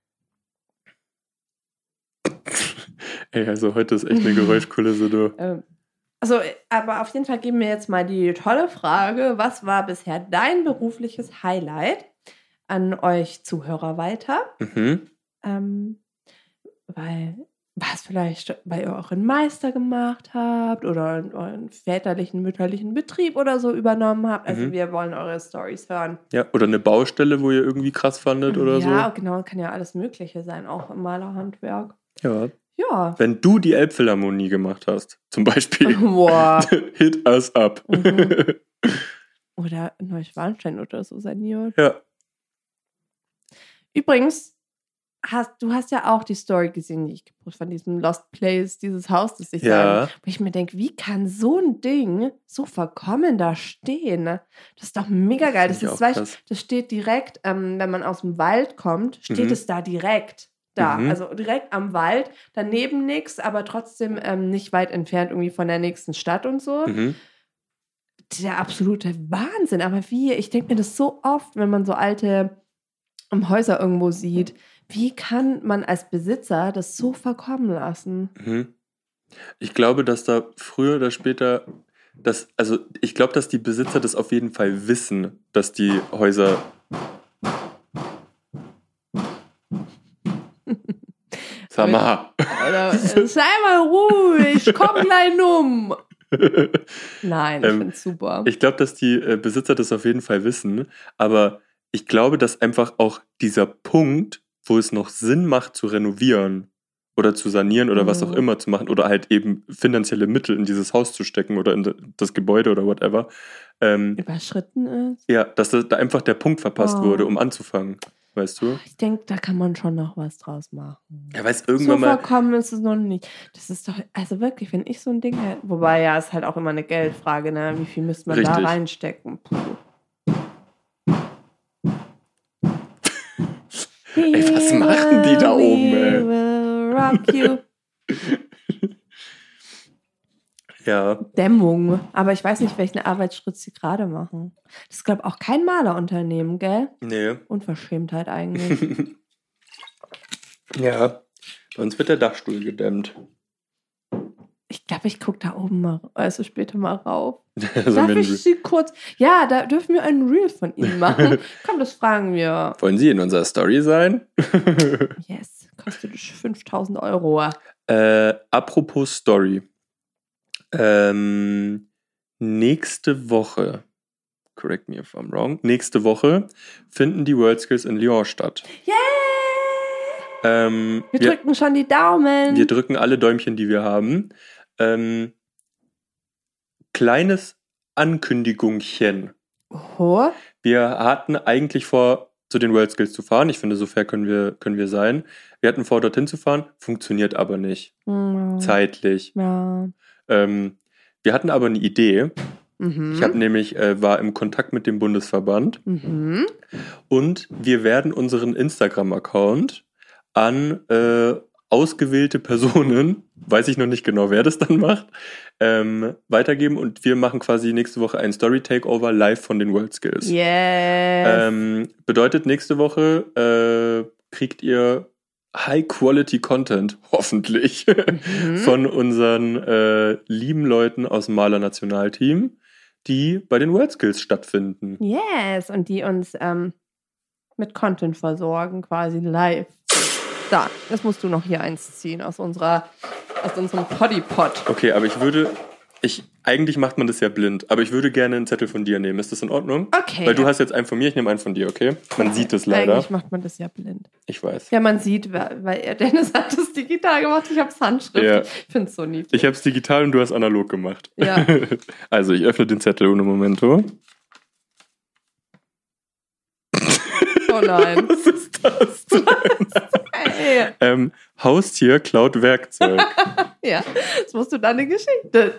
Ey, also heute ist echt eine Geräuschkulisse, du. Ähm, Also, aber auf jeden Fall geben wir jetzt mal die tolle Frage, was war bisher dein berufliches Highlight an euch Zuhörer weiter? Mhm. Ähm, weil, was vielleicht, weil ihr euren Meister gemacht habt oder euren väterlichen, mütterlichen Betrieb oder so übernommen habt. Also Mhm. wir wollen eure Storys hören. Ja, oder eine Baustelle, wo ihr irgendwie krass fandet oder Ja, genau, kann ja alles Mögliche sein, auch im Malerhandwerk. so. Ja. Ja. Wenn du die Elbphilharmonie gemacht hast, zum Beispiel, Boah. hit us up. Mhm. Oder Neuschwanstein oder so saniert. Ja. Übrigens, hast, du hast ja auch die Story gesehen, die ich gepostet von diesem Lost Place, dieses Haus, das ich Ja. sage. Wo ich mir denke, wie kann so ein Ding so verkommen da stehen? Das ist doch mega geil. Das, Find ich ist, auch weißt, krass. das steht direkt, ähm, wenn man aus dem Wald kommt, steht Mhm. es da direkt. Da, Mhm. also direkt am Wald, daneben nichts, aber trotzdem ähm, nicht weit entfernt irgendwie von der nächsten Stadt und so. Mhm. Der absolute Wahnsinn. Aber wie, ich denke mir das so oft, wenn man so alte um, Häuser irgendwo sieht, wie kann man als Besitzer das so verkommen lassen? Mhm. Ich glaube, dass da früher oder später, dass, also ich glaube, dass die Besitzer das auf jeden Fall wissen, dass die Häuser. Sag mal. Oder, äh, sei mal ruhig, komm gleich um. Nein, ich Ähm, finde es super. Ich glaube, dass die äh, Besitzer das auf jeden Fall wissen, aber ich glaube, dass einfach auch dieser Punkt, wo es noch Sinn macht zu renovieren oder zu sanieren oder was auch Mhm. immer zu machen oder halt eben finanzielle Mittel in dieses Haus zu stecken oder in das Gebäude oder whatever. Ähm, Überschritten ist. ja, dass da da einfach der Punkt verpasst Oh. wurde, um anzufangen. Weißt du? Ich denke, da kann man schon noch was draus machen. Ja, weiß So irgendwann mal. vollkommen ist es noch nicht. Das ist doch, also wirklich, wenn ich so ein Ding hätte, wobei ja, ist halt auch immer eine Geldfrage, ne? Wie viel müsste man da Richtig. reinstecken? Puh. Ey, was machen die da oben, ey? We will rock you. Ja, Dämmung. Aber ich weiß nicht, welchen Arbeitsschritt sie gerade machen. Das ist, glaube ich, auch kein Malerunternehmen, gell? nee. Unverschämtheit eigentlich. Ja, bei uns wird der Dachstuhl gedämmt. Ich glaube, ich gucke da oben mal, also später mal rauf. Also Darf wenn ich wir- sie kurz... Ja, da dürfen wir einen Reel von Ihnen machen. Komm, das fragen wir. Wollen Sie in unserer Story sein? Yes, kostet fünftausend Euro. äh, apropos Story. Ähm, nächste Woche, correct me if I'm wrong, nächste Woche finden die WorldSkills in Lyon statt. Yeah! Ähm, Wir wir, drücken schon die Daumen. wir drücken alle Däumchen, die wir haben. Ähm, kleines Ankündigungchen. Oh. Wir hatten eigentlich vor, zu den WorldSkills zu fahren. Ich finde, so fair können wir, können wir sein. Wir hatten vor, dorthin zu fahren, funktioniert aber nicht. Ja. Zeitlich. Ja. Ähm, wir hatten aber eine Idee. Mhm. Ich habe nämlich, äh, war im Kontakt mit dem Bundesverband Mhm. und wir werden unseren Instagram-Account an äh, ausgewählte Personen, weiß ich noch nicht genau, wer das dann macht, ähm, weitergeben und wir machen quasi nächste Woche ein Story-Takeover live von den WorldSkills. Yes. Ähm, bedeutet, nächste Woche äh, kriegt ihr High-Quality-Content, hoffentlich, Mhm. von unseren äh, lieben Leuten aus dem Maler Nationalteam, die bei den WorldSkills stattfinden. Yes. Und die uns ähm, mit Content versorgen, quasi live. Da, das musst du noch hier eins ziehen aus unserer, aus unserem Poddypod. Okay, aber ich würde, ich, eigentlich macht man das ja blind, aber ich würde gerne einen Zettel von dir nehmen. Ist das in Ordnung? Okay. Weil du hast jetzt einen von mir, ich nehme einen von dir, okay? Man sieht es leider. Eigentlich macht man das ja blind. Ich weiß. Ja, man sieht, weil weil er Dennis hat das digital gemacht, ich habe es handschriftlich. Ja. Ich finde es so niedlich. Ich habe es digital und du hast analog gemacht. Ja. Also, ich öffne den Zettel ohne Momento. Oh nein. Was ist das denn? Hey. ähm, Haustier klaut Werkzeug. Ja, jetzt musst du deine Geschichte.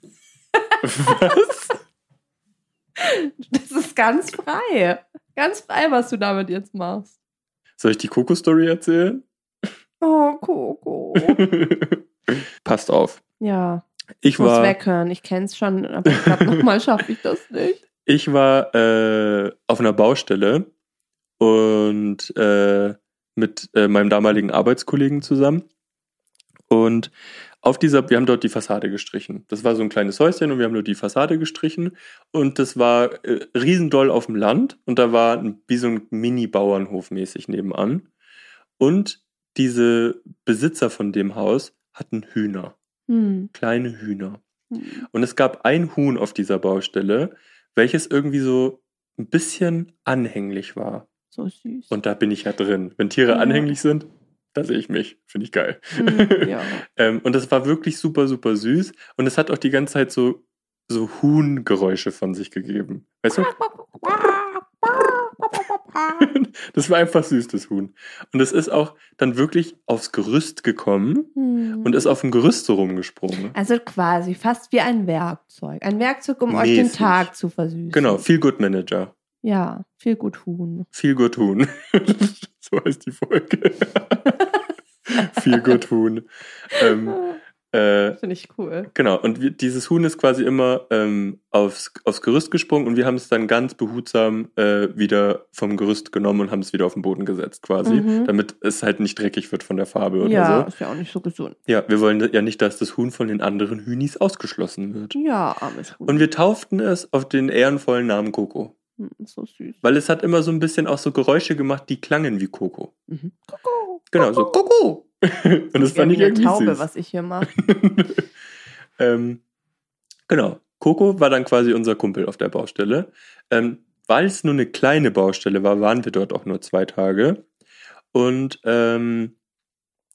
Was? Das ist ganz frei. Ganz frei, was du damit jetzt machst. Soll ich die Coco-Story erzählen? Oh, Coco. Passt auf. Ja, Ich ich muss war, weghören. Ich kenn's schon, aber ich glaube, nochmal schaffe ich das nicht. ich war äh, auf einer Baustelle und äh, mit äh, meinem damaligen Arbeitskollegen zusammen. Und auf dieser, wir haben dort die Fassade gestrichen. Das war so ein kleines Häuschen und wir haben nur die Fassade gestrichen. Und das war äh, riesendoll auf dem Land. Und da war ein, wie so ein Mini-Bauernhof mäßig nebenan. Und diese Besitzer von dem Haus hatten Hühner. Hm. Kleine Hühner. Hm. Und es gab ein Huhn auf dieser Baustelle, welches irgendwie so ein bisschen anhänglich war. So süß. Und da bin ich ja drin. Wenn Tiere Ja. anhänglich sind, da sehe ich mich. Finde ich geil. Hm, ja. ähm, und das war wirklich super, super süß. Und es hat auch die ganze Zeit so, so Huhngeräusche von sich gegeben. Weißt du? Das war einfach süß, das Huhn. Und es ist auch dann wirklich aufs Gerüst gekommen Hm. und ist auf dem Gerüst so rumgesprungen. Also quasi fast wie ein Werkzeug. Ein Werkzeug, um euch den Mäßig. Tag zu versüßen. Genau, Feel Good Manager. Ja, viel gut Huhn. Feel Good Huhn. So heißt die Folge. Feel Good Huhn. Ähm, äh, Finde ich cool. genau, und wir, dieses Huhn ist quasi immer ähm, aufs, aufs Gerüst gesprungen und wir haben es dann ganz behutsam äh, wieder vom Gerüst genommen und haben es wieder auf den Boden gesetzt quasi, Mhm. damit es halt nicht dreckig wird von der Farbe oder Ja, so. ist ja auch nicht so gesund. Ja, wir wollen ja nicht, dass das Huhn von den anderen Hühnis ausgeschlossen wird. Ja, armes Huhn. Und wir tauften es auf den ehrenvollen Namen Coco. Hm, so süß. Weil es hat immer so ein bisschen auch so Geräusche gemacht, die klangen wie Coco. Mhm. Kuckuck. Genau, so Coco. Und das fand ich wie eine irgendwie Taube, süß. was ich hier mache. ähm, genau, Coco war dann quasi unser Kumpel auf der Baustelle. Ähm, weil es nur eine kleine Baustelle war, waren wir dort auch nur zwei Tage. Und ähm,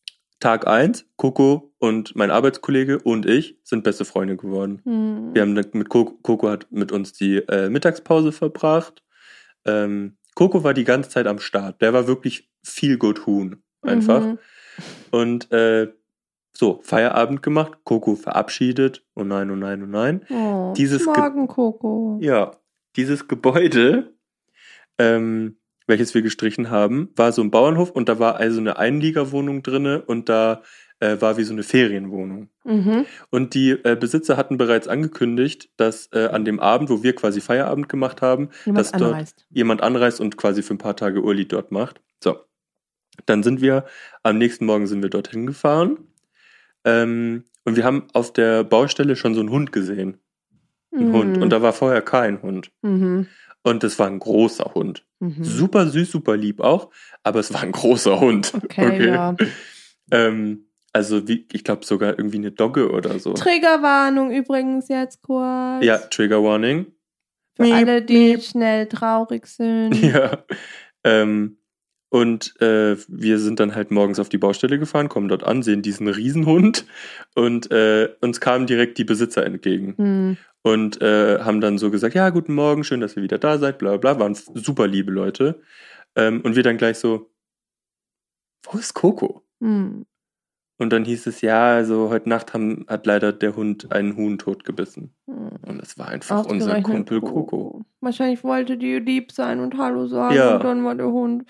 Tag eins, Coco und mein Arbeitskollege und ich sind beste Freunde geworden. Hm. Wir haben mit Coco, Coco hat mit uns die äh, Mittagspause verbracht. Ähm, Coco war die ganze Zeit am Start. Der war wirklich viel good Huhn. Einfach. Mhm. Und äh, so, Feierabend gemacht, Coco verabschiedet. Oh nein, oh nein, oh nein. Oh, Dieses Ge- Morgen, Coco. Ja, dieses Gebäude, ähm, welches wir gestrichen haben, war so ein Bauernhof und da war also eine Einliegerwohnung drinne und da äh, war wie so eine Ferienwohnung. Mhm. Und die äh, Besitzer hatten bereits angekündigt, dass äh, an dem Abend, wo wir quasi Feierabend gemacht haben, Jemand dass dort anreist. jemand anreist und quasi für ein paar Tage Urli dort macht. So, dann sind wir, am nächsten Morgen sind wir dorthin gefahren ähm, und wir haben auf der Baustelle schon so einen Hund gesehen. Ein Mhm. Hund. Und da war vorher kein Hund. Mhm. Und das war ein großer Hund. Mhm. Super süß, super lieb auch, aber es war ein großer Hund. Okay, ja. Ähm, also wie, ich glaube sogar irgendwie eine Dogge oder so. Triggerwarnung übrigens jetzt kurz. Ja, Trigger Warning. Für Miep, alle, die miep. schnell traurig sind. Ja. Ähm, und äh, wir sind dann halt morgens auf die Baustelle gefahren, kommen dort an, sehen diesen Riesenhund und äh, uns kamen direkt die Besitzer entgegen. Hm. Und äh, haben dann so gesagt, ja, guten Morgen, schön, dass ihr wieder da seid, bla bla, waren super liebe Leute. Ähm, und wir dann gleich so, wo ist Coco? Hm. Und dann hieß es, ja, also heute Nacht haben, hat leider der Hund einen Huhn totgebissen. Hm. Und es war einfach unser Ausgerechnet Kumpel Coco. Wahrscheinlich wollte die lieb sein und Hallo sagen Ja. und dann war der Hund.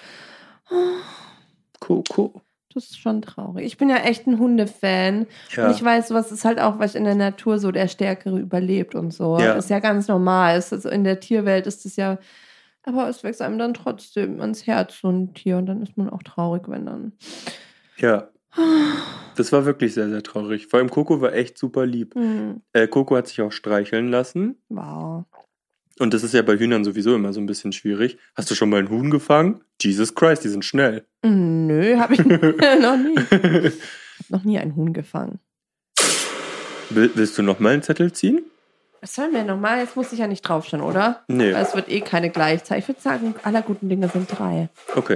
Coco. Das ist schon traurig. Ich bin ja echt ein Hundefan. Ja. Und ich weiß, sowas ist halt auch, was in der Natur so der Stärkere überlebt und so. Ja. Ist ja ganz normal. Ist also in der Tierwelt ist es ja, aber es wächst einem dann trotzdem ans Herz, so ein Tier. Und dann ist man auch traurig, wenn dann. Ja. Das war wirklich sehr, sehr traurig. Vor allem Coco war echt super lieb. Hm. Äh, Coco hat sich auch streicheln lassen. Wow. Und das ist ja bei Hühnern sowieso immer so ein bisschen schwierig. Hast du schon mal einen Huhn gefangen? Jesus Christ, die sind schnell. Nö, habe ich noch nie. Noch nie einen Huhn gefangen. Will, willst du noch mal einen Zettel ziehen? Was sollen wir nochmal? Jetzt muss ich ja nicht draufstehen, oder? Nee. Weil es wird eh keine Gleichzeit. Ich würde sagen, aller guten Dinge sind drei. Okay.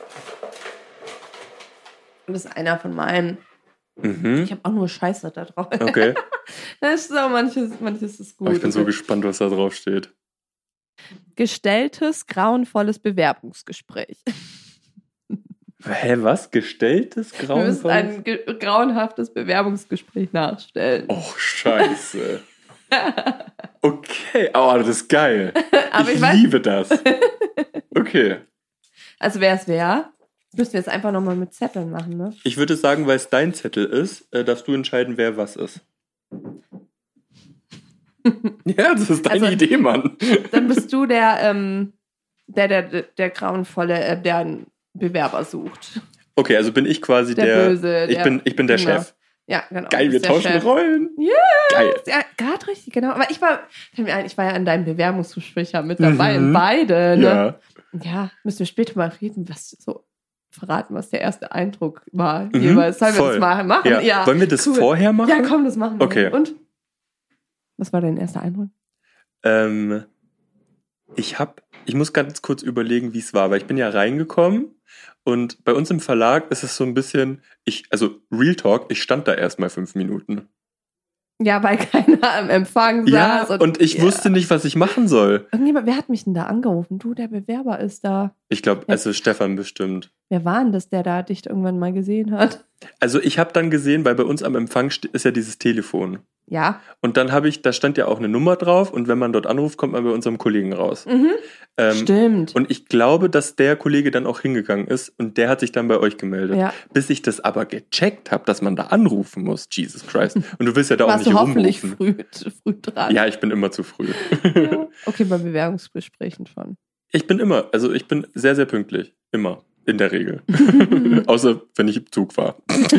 Und das ist einer von meinen. Mhm. Ich habe auch nur Scheiße da drauf. Okay. Das ist so, manches, manches ist gut. Oh, ich bin so gespannt, was da drauf steht. Gestelltes, grauenvolles Bewerbungsgespräch. Hä, was? Gestelltes, Wir müssen grauenvolles? ein ge grauenhaftes Bewerbungsgespräch nachstellen. Oh, scheiße. Okay, oh, das ist geil. Aber ich ich weiß- liebe das. Okay. Also wer es wäre, müssen wir jetzt einfach nochmal mit Zetteln machen, ne? Ich würde sagen, weil es dein Zettel ist, äh, darfst du entscheiden, wer was ist. Ja, das ist deine Also- Idee, Mann. Dann bist du der, ähm, der, der, der, der grauenvolle, äh, der einen Bewerber sucht. Okay, also bin ich quasi Der der. Böse, ich, der- bin, ich bin der genau. Chef. Ja, genau. Geil, du wir bist der tauschen Chef. Rollen. Ja, Geil. ja, gerade richtig, genau. Aber ich war, fällt mir ein, ich war ja an deinem Bewerbungsgespräch ja mit dabei, Mhm. in beide, ne? Ja. Ja, müssen wir später mal reden, was so verraten, was der erste Eindruck war Mhm, jeweils. Sollen wir voll. das machen? machen? Ja. Ja. Wollen wir das cool. vorher machen? Ja, komm, das machen wir. Okay. Und? Was war dein erster Eindruck? Ähm, ich hab, ich muss ganz kurz überlegen, wie es war, weil ich bin ja reingekommen und bei uns im Verlag ist es so ein bisschen, ich, also Real Talk, ich stand da erst mal fünf Minuten. Ja, weil keiner am Empfang Ja, saß. und ich ja. wusste nicht, was ich machen soll. Irgendjemand, wer hat mich denn da angerufen? Du, der Bewerber ist da. Ich glaube, Ja. also Stefan bestimmt. Wer war denn das, der da dich irgendwann mal gesehen hat? Also ich habe dann gesehen, weil bei uns am Empfang st- ist ja dieses Telefon. Ja. Und dann habe ich, da stand ja auch eine Nummer drauf und wenn man dort anruft, kommt man bei unserem Kollegen raus. Mhm. Ähm, Stimmt. Und ich glaube, dass der Kollege dann auch hingegangen ist und der hat sich dann bei euch gemeldet. Ja. Bis ich das aber gecheckt habe, dass man da anrufen muss. Jesus Christ. Und du willst ja da auch Warst nicht du hoffentlich rumrufen. früh, früh dran. Ja, ich bin immer zu früh. Ja. Okay, bei Bewerbungsgesprächen schon. Ich bin immer, also ich bin sehr, sehr pünktlich. Immer. In der Regel. Außer wenn ich im Zug fahre.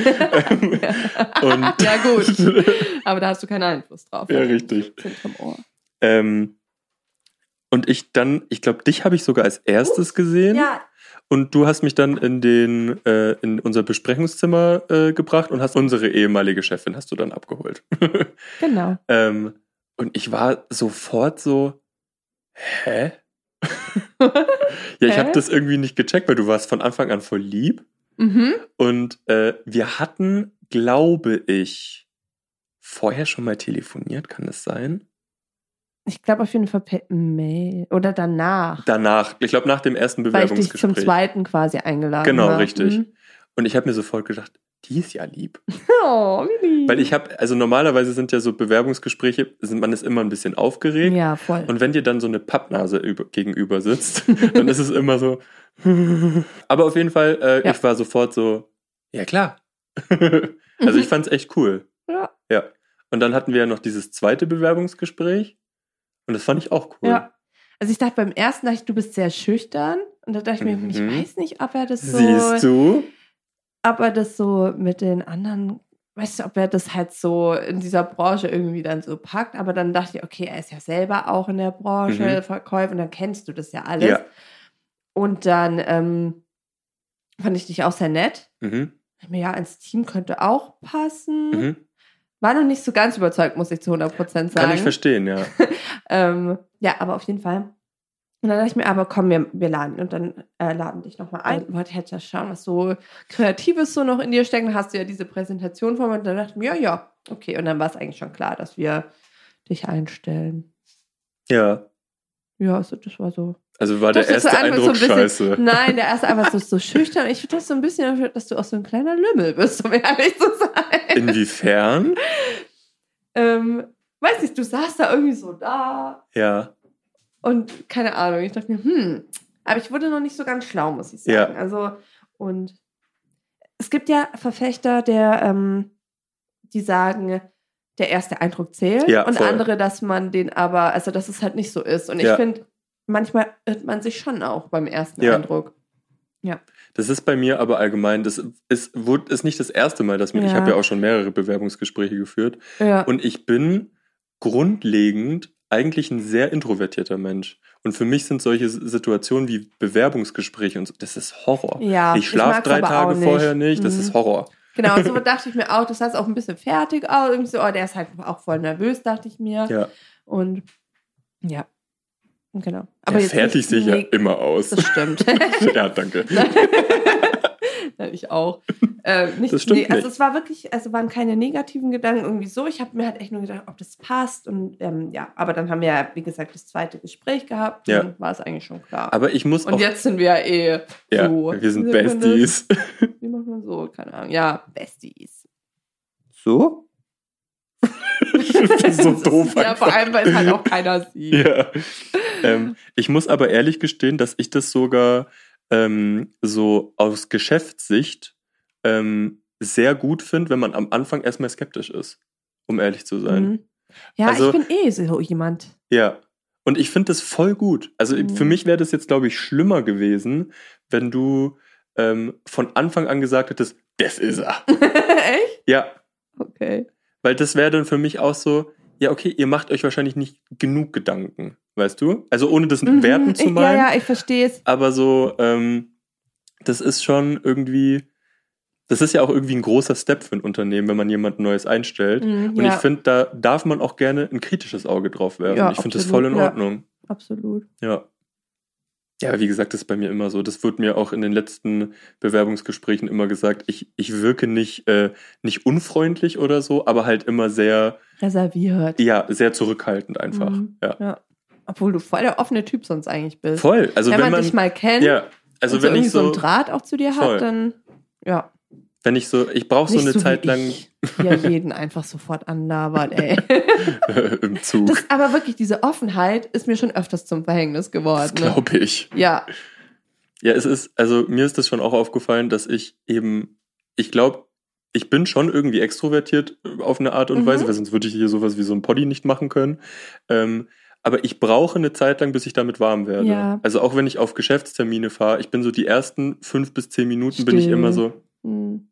Und Ja, gut. Aber da hast du keinen Einfluss drauf. Ja, richtig. Hinterm Ohr. Ähm, und ich dann, ich glaube, dich habe ich sogar als erstes gesehen. Ja, Und du hast mich dann in den äh, in unser Besprechungszimmer äh, gebracht und hast unsere ehemalige Chefin hast du dann abgeholt. genau. ähm, und ich war sofort so, hä? Ja, ich Hä? habe das irgendwie nicht gecheckt, weil du warst von Anfang an voll lieb. Mhm. Und äh, wir hatten, glaube ich, vorher schon mal telefoniert, kann das sein? Ich glaube auf jeden Fall per Mail. Oder danach. Danach, ich glaube nach dem ersten Weil ich dich Bewerbungsgespräch. zum zweiten quasi eingeladen Genau, habe. richtig. Mhm. Und ich habe mir sofort gedacht, die ist ja lieb. Oh, wie lieb. Weil ich habe, also normalerweise sind ja so Bewerbungsgespräche, sind, man ist immer ein bisschen aufgeregt. Ja, voll. Und wenn dir dann so eine Pappnase über, gegenüber sitzt, dann ist es immer so. Aber auf jeden Fall, äh, Ja. ich war sofort so, ja klar. Also ich fand's echt cool. Ja. Ja. Und dann hatten wir ja noch dieses zweite Bewerbungsgespräch. Und das fand ich auch cool. Ja. Also ich dachte beim ersten, dachte ich, du bist sehr schüchtern. Und da dachte ich mir, Mhm. ich weiß nicht, ob er das so, Siehst du? ob er das so mit den anderen, weißt du, ob er das halt so in dieser Branche irgendwie dann so packt. Aber dann dachte ich, okay, er ist ja selber auch in der Branche, Mhm. Verkäufer, und dann kennst du das ja alles. Ja. Und dann ähm, fand ich dich auch sehr nett. Mhm. Ich mir, ja, ins Team könnte auch passen. Mhm. War noch nicht so ganz überzeugt, muss ich zu hundert Prozent sagen. Kann ich verstehen, ja. ähm, ja, aber auf jeden Fall. Und dann dachte ich mir, aber komm, wir, wir laden. Und dann äh, laden dich nochmal ein. Wollte jetzt ja schauen, was so Kreatives so noch in dir steckt. Dann hast du ja diese Präsentation vor mir. Und dann dachte ich mir, ja, ja, okay. Und dann war es eigentlich schon klar, dass wir dich einstellen. Ja. Ja, also das war so. Also war der Das ist so erste einfach Eindruck so ein bisschen- scheiße. Nein, der erste einfach so, so schüchtern. Ich finde das so ein bisschen, dass du auch so ein kleiner Lümmel bist, um ehrlich zu sein. Inwiefern? Ähm, weiß nicht, du saßt da irgendwie so da Ja. und keine Ahnung. Ich dachte mir, hm, aber ich wurde noch nicht so ganz schlau, muss ich sagen. Ja. Also, und es gibt ja Verfechter, der, ähm, die sagen, der erste Eindruck zählt, Ja, und voll. andere, dass man den aber, also dass es halt nicht so ist. Und ich Ja. finde, manchmal irrt man sich schon auch beim ersten Ja. Eindruck. Das ist bei mir aber allgemein, das ist, wurde- ist nicht das erste Mal, dass mir, ich Ja. habe ja auch schon mehrere Bewerbungsgespräche geführt Ja. und ich bin grundlegend eigentlich ein sehr introvertierter Mensch. Und für mich sind solche Situationen wie Bewerbungsgespräche und so, das ist Horror. Ja, ich schlafe mag's drei aber Tage auch nicht. vorher nicht, das Mhm. ist Horror. Genau, und so dachte ich mir auch, das heißt auch ein bisschen fertig aus. Irgendwie so, oh, der ist halt auch voll nervös, dachte ich mir. Ja. Und ja, genau. Aber jetzt fertig nicht- sehe ich ja nee, immer aus. Das stimmt. Ja, danke. Nein, ich auch. Äh, nicht, Das stimmt nee, also nicht. es war wirklich, also waren keine negativen Gedanken irgendwie so. Ich habe mir halt echt nur gedacht, ob das passt. Und ähm, ja, aber dann haben wir ja, wie gesagt, das zweite Gespräch gehabt. Ja. Dann war es eigentlich schon klar. Aber ich muss und auch... jetzt sind wir ja eh ja, so. wir sind Wie nennt man das? Besties. Wie macht man so? Keine Ahnung. Ja, Besties. So? so doof Ja, einfach. vor allem, weil es halt auch keiner sieht. Ja. Ähm, ich muss aber ehrlich gestehen, dass ich das sogar ähm, so aus Geschäftssicht ähm, sehr gut finde, wenn man am Anfang erstmal skeptisch ist, um ehrlich zu sein. Mhm. Ja, Also- ich bin eh so jemand. Ja. Und ich finde das voll gut. Also Mhm. für mich wäre das jetzt, glaube ich, schlimmer gewesen, wenn du ähm, von Anfang an gesagt hättest, das ist er. Echt? Ja. Okay. Weil das wäre dann für mich auch so, ja, okay, ihr macht euch wahrscheinlich nicht genug Gedanken, weißt du? Also ohne das Mhm, werten zu ich, meinen. Ja, ja, ich verstehe es. Aber so, ähm, das ist schon irgendwie, das ist ja auch irgendwie ein großer Step für ein Unternehmen, wenn man jemand Neues einstellt. Mhm, Und ja, ich finde, da darf man auch gerne ein kritisches Auge drauf werfen. Ja, ich finde das absolut, voll in ja. Ordnung. absolut. Ja. Ja, wie gesagt, das ist bei mir immer so. Das wird mir auch in den letzten Bewerbungsgesprächen immer gesagt. Ich, ich wirke nicht, äh, nicht unfreundlich oder so, aber halt immer sehr, Reserviert. ja, sehr zurückhaltend einfach. Mhm. Ja. Ja. Obwohl du voll der offene Typ sonst eigentlich bist. Voll. Also wenn, wenn, man, man, dich mal kennt, ja, also und so wenn irgendwie ich so so, einen Draht auch zu dir Voll. hat, dann ja. wenn ich so, ich brauche so Nicht eine so Zeit wie lang ich, die ja jeden einfach sofort anlabert, ey. im Zug. Das, aber wirklich, diese Offenheit ist mir schon öfters zum Verhängnis Das geworden. Ne? glaube ich. Ja. Ja, es ist, also mir ist das schon auch aufgefallen, dass ich eben, ich glaube, ich bin schon irgendwie extrovertiert auf eine Art und Mhm. Weise, weil sonst würde ich hier sowas wie so ein Poddy nicht machen können. Ähm, aber ich brauche eine Zeit lang, bis ich damit warm werde. Ja. Also auch wenn ich auf Geschäftstermine fahre, ich bin so die ersten fünf bis zehn Minuten bin ich Still. immer so, Hm.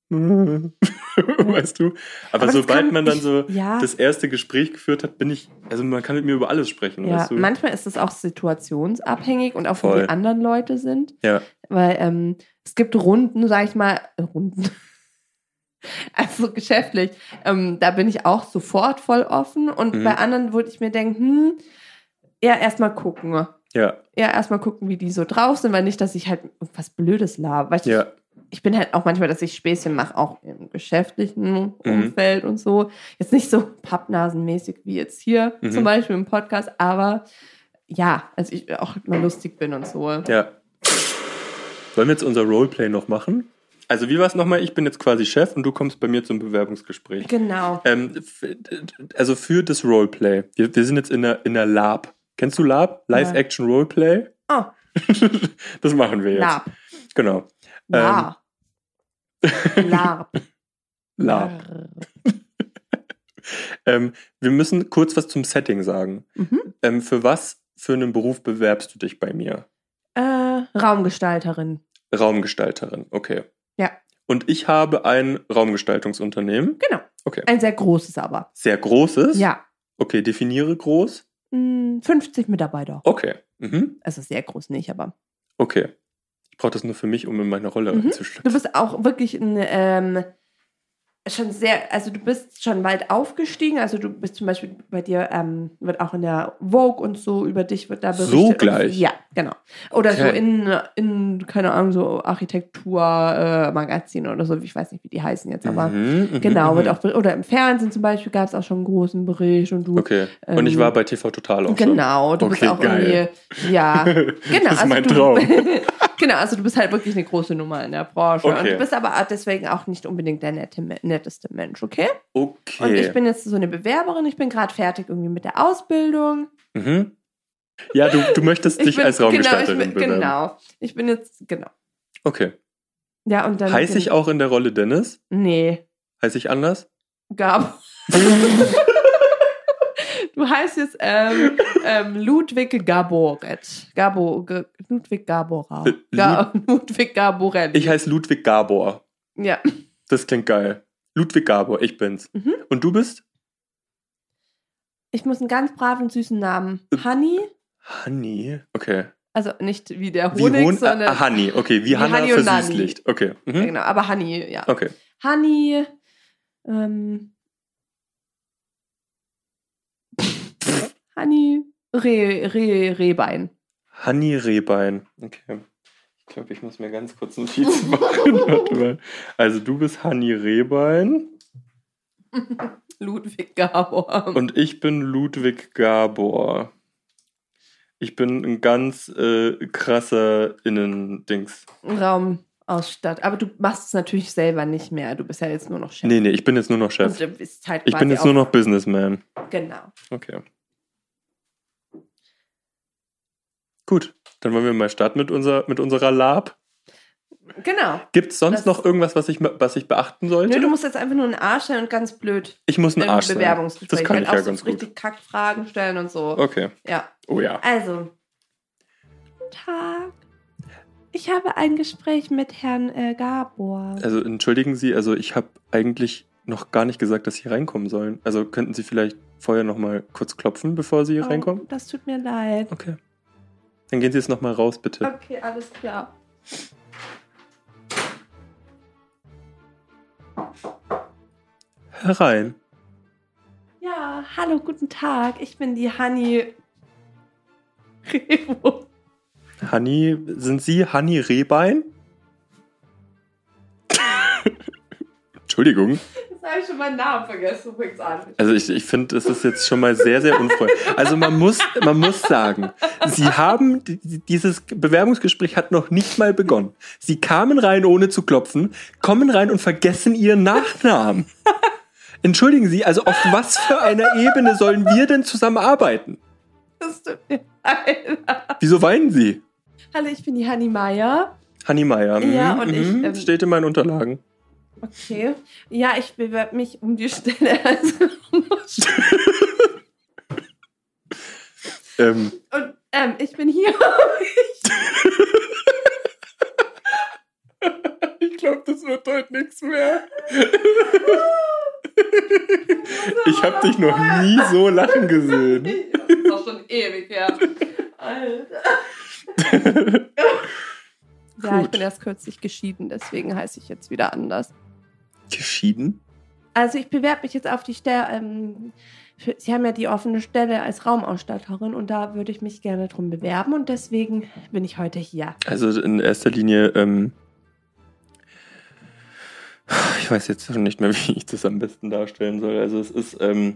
weißt du? Aber, Aber das sobald kann man dann ich- so ja. das erste Gespräch geführt hat, bin ich, also man kann mit mir über alles sprechen, Ja, weißt du? manchmal ist es auch situationsabhängig und auch wo Voll. die anderen Leute sind. Ja. Weil ähm, es gibt Runden, sag ich mal, äh, Runden. Also geschäftlich, ähm, da bin ich auch sofort voll offen. Und Mhm. bei anderen würde ich mir denken, hm, eher erstmal gucken. Ja, Eher erstmal gucken, wie die so drauf sind, weil nicht, dass ich halt irgendwas Blödes laber. Weißt du, ja, ich bin halt auch manchmal, dass ich Späßchen mache, auch im geschäftlichen Umfeld mhm. und so. Jetzt nicht so pappnasenmäßig wie jetzt hier mhm. zum Beispiel im Podcast, aber ja, als ich auch mal lustig bin und so. Ja. Wollen wir jetzt unser Roleplay noch machen? Also wie war es nochmal? Ich bin jetzt quasi Chef und du kommst bei mir zum Bewerbungsgespräch. Genau. Ähm, f- also für das Roleplay. Wir, wir sind jetzt in der, in der Lab. Kennst du Lab? Live-Action-Roleplay? Oh. Das machen wir jetzt. Lab. Genau. Lab. Ähm, Lab. Lab. ähm, wir müssen kurz was zum Setting sagen. Mhm. Ähm, für was für einen Beruf bewerbst du dich bei mir? Äh, Raumgestalterin. Raumgestalterin, okay. Ja. Und ich habe ein Raumgestaltungsunternehmen? Genau. Okay. Ein sehr großes aber. Sehr großes? Ja. Okay, definiere groß. fünfzig Mitarbeiter. Okay. Mhm. Also sehr groß nicht, aber. Okay. Ich brauche das nur für mich, um in meine Rolle mhm. reinzuschlüpfen. Du bist auch wirklich ein, ähm, schon sehr, also du bist schon weit aufgestiegen, also du bist zum Beispiel bei dir, ähm, wird auch in der Vogue und so, über dich wird da berichtet. So gleich? Und, ja, genau. Oder okay. so in, in, keine Ahnung, so Architektur-Magazin äh, oder so, ich weiß nicht, wie die heißen jetzt, aber mhm, genau, mhm. wird auch, oder im Fernsehen zum Beispiel gab es auch schon einen großen Bericht und du. Okay, und ähm, ich war bei T V Total auch Genau, du okay, bist auch geil. irgendwie, ja, genau. Das ist also mein du, Traum. Genau, also du bist halt wirklich eine große Nummer in der Branche. Okay. Und du bist aber deswegen auch nicht unbedingt der nette, netteste Mensch, okay? Okay. Und ich bin jetzt so eine Bewerberin, ich bin gerade fertig irgendwie mit der Ausbildung. Mhm. Ja, du, du möchtest dich bin, als Raumgestalterin genau, ich bin, bewerben. Genau, ich bin jetzt, genau. Okay. Ja, und dann heiße ich auch in der Rolle Dennis? Nee. Heiße ich anders? Gab. Du heißt jetzt ähm, ähm, Ludwig Gaboret. Gabo, G- Ludwig Gabora. Äh, Ga- Ludwig Gaborelli. Ich heiße Ludwig Gabor. Ja. Das klingt geil. Ludwig Gabor, ich bin's. Mhm. Und du bist? Ich muss einen ganz braven, süßen Namen. Honey? Honey? Okay. Also nicht wie der Wie Honig, Hon- sondern... ah, Honey, okay. Wie, wie Hanna Honey und versüßlicht. Okay. Mhm. Ja, genau, aber Honey, ja. Okay. Honey, ähm... Honey, Reh, Reh, Rehbein. Honey Rehbein. Okay. Ich glaube, ich muss mir ganz kurz Notizen machen. Warte mal. Also du bist Honey Rehbein. Ludwig Gabor. Und ich bin Ludwig Gabor. Ich bin ein ganz äh, krasser Innendings. Raumausstatt. Aber du machst es natürlich selber nicht mehr. Du bist ja jetzt nur noch Chef. Nee, nee, ich bin jetzt nur noch Chef. Und du bist halt ich bin jetzt nur noch Businessman. Genau. Okay. Gut, dann wollen wir mal starten mit, unser, mit unserer Lab. Genau. Gibt es sonst das noch irgendwas, was ich, was ich beachten sollte? Nö, du musst jetzt einfach nur einen Arsch stellen und ganz blöd. Ich muss einen Arsch stellen. Bewerbungsgespräch. Das kann halt ich ja auch ganz so gut. richtig Kackfragen stellen und so. Okay. Ja. Oh ja. Also. Guten Tag. Ich habe ein Gespräch mit Herrn äh, Gabor. Also entschuldigen Sie, also ich habe eigentlich noch gar nicht gesagt, dass Sie reinkommen sollen. Also könnten Sie vielleicht vorher noch mal kurz klopfen, bevor Sie hier oh, reinkommen? Das tut mir leid. Okay. Dann gehen Sie jetzt noch mal raus, bitte. Okay, alles klar. Herein. Ja, hallo, guten Tag. Ich bin die Honey Revo. Honey, sind Sie Honey Rehbein? Entschuldigung. Jetzt habe ich schon meinen Namen vergessen, du fängst an. Also ich, ich finde, es ist jetzt schon mal sehr, sehr unfreundlich. Also man muss, man muss sagen, Sie haben, dieses Bewerbungsgespräch hat noch nicht mal begonnen. Sie kamen rein, ohne zu klopfen, kommen rein und vergessen Ihren Nachnamen. Entschuldigen Sie, also auf was für einer Ebene sollen wir denn zusammenarbeiten? Das tut mir leid. Wieso weinen Sie? Hallo, ich bin die Honey Meier. Honey Meier. Mhm, Ja, und ich, mhm, ähm, steht in meinen Unterlagen. Okay. Ja, ich bewerbe mich um die Stelle als ähm. Und ähm, ich bin hier. Ich glaube, das wird heute nichts mehr. Ich habe dich noch nie so lachen gesehen. Das ist auch schon ewig her. Alter. Ja, ich bin erst kürzlich geschieden, deswegen heiße ich jetzt wieder anders. Geschieden? Also ich bewerbe mich jetzt auf die Stelle, ähm, für, Sie haben ja die offene Stelle als Raumausstatterin und da würde ich mich gerne drum bewerben und deswegen bin ich heute hier. Also in erster Linie, ähm, Ich weiß jetzt schon nicht mehr, wie ich das am besten darstellen soll. Also es ist, ähm,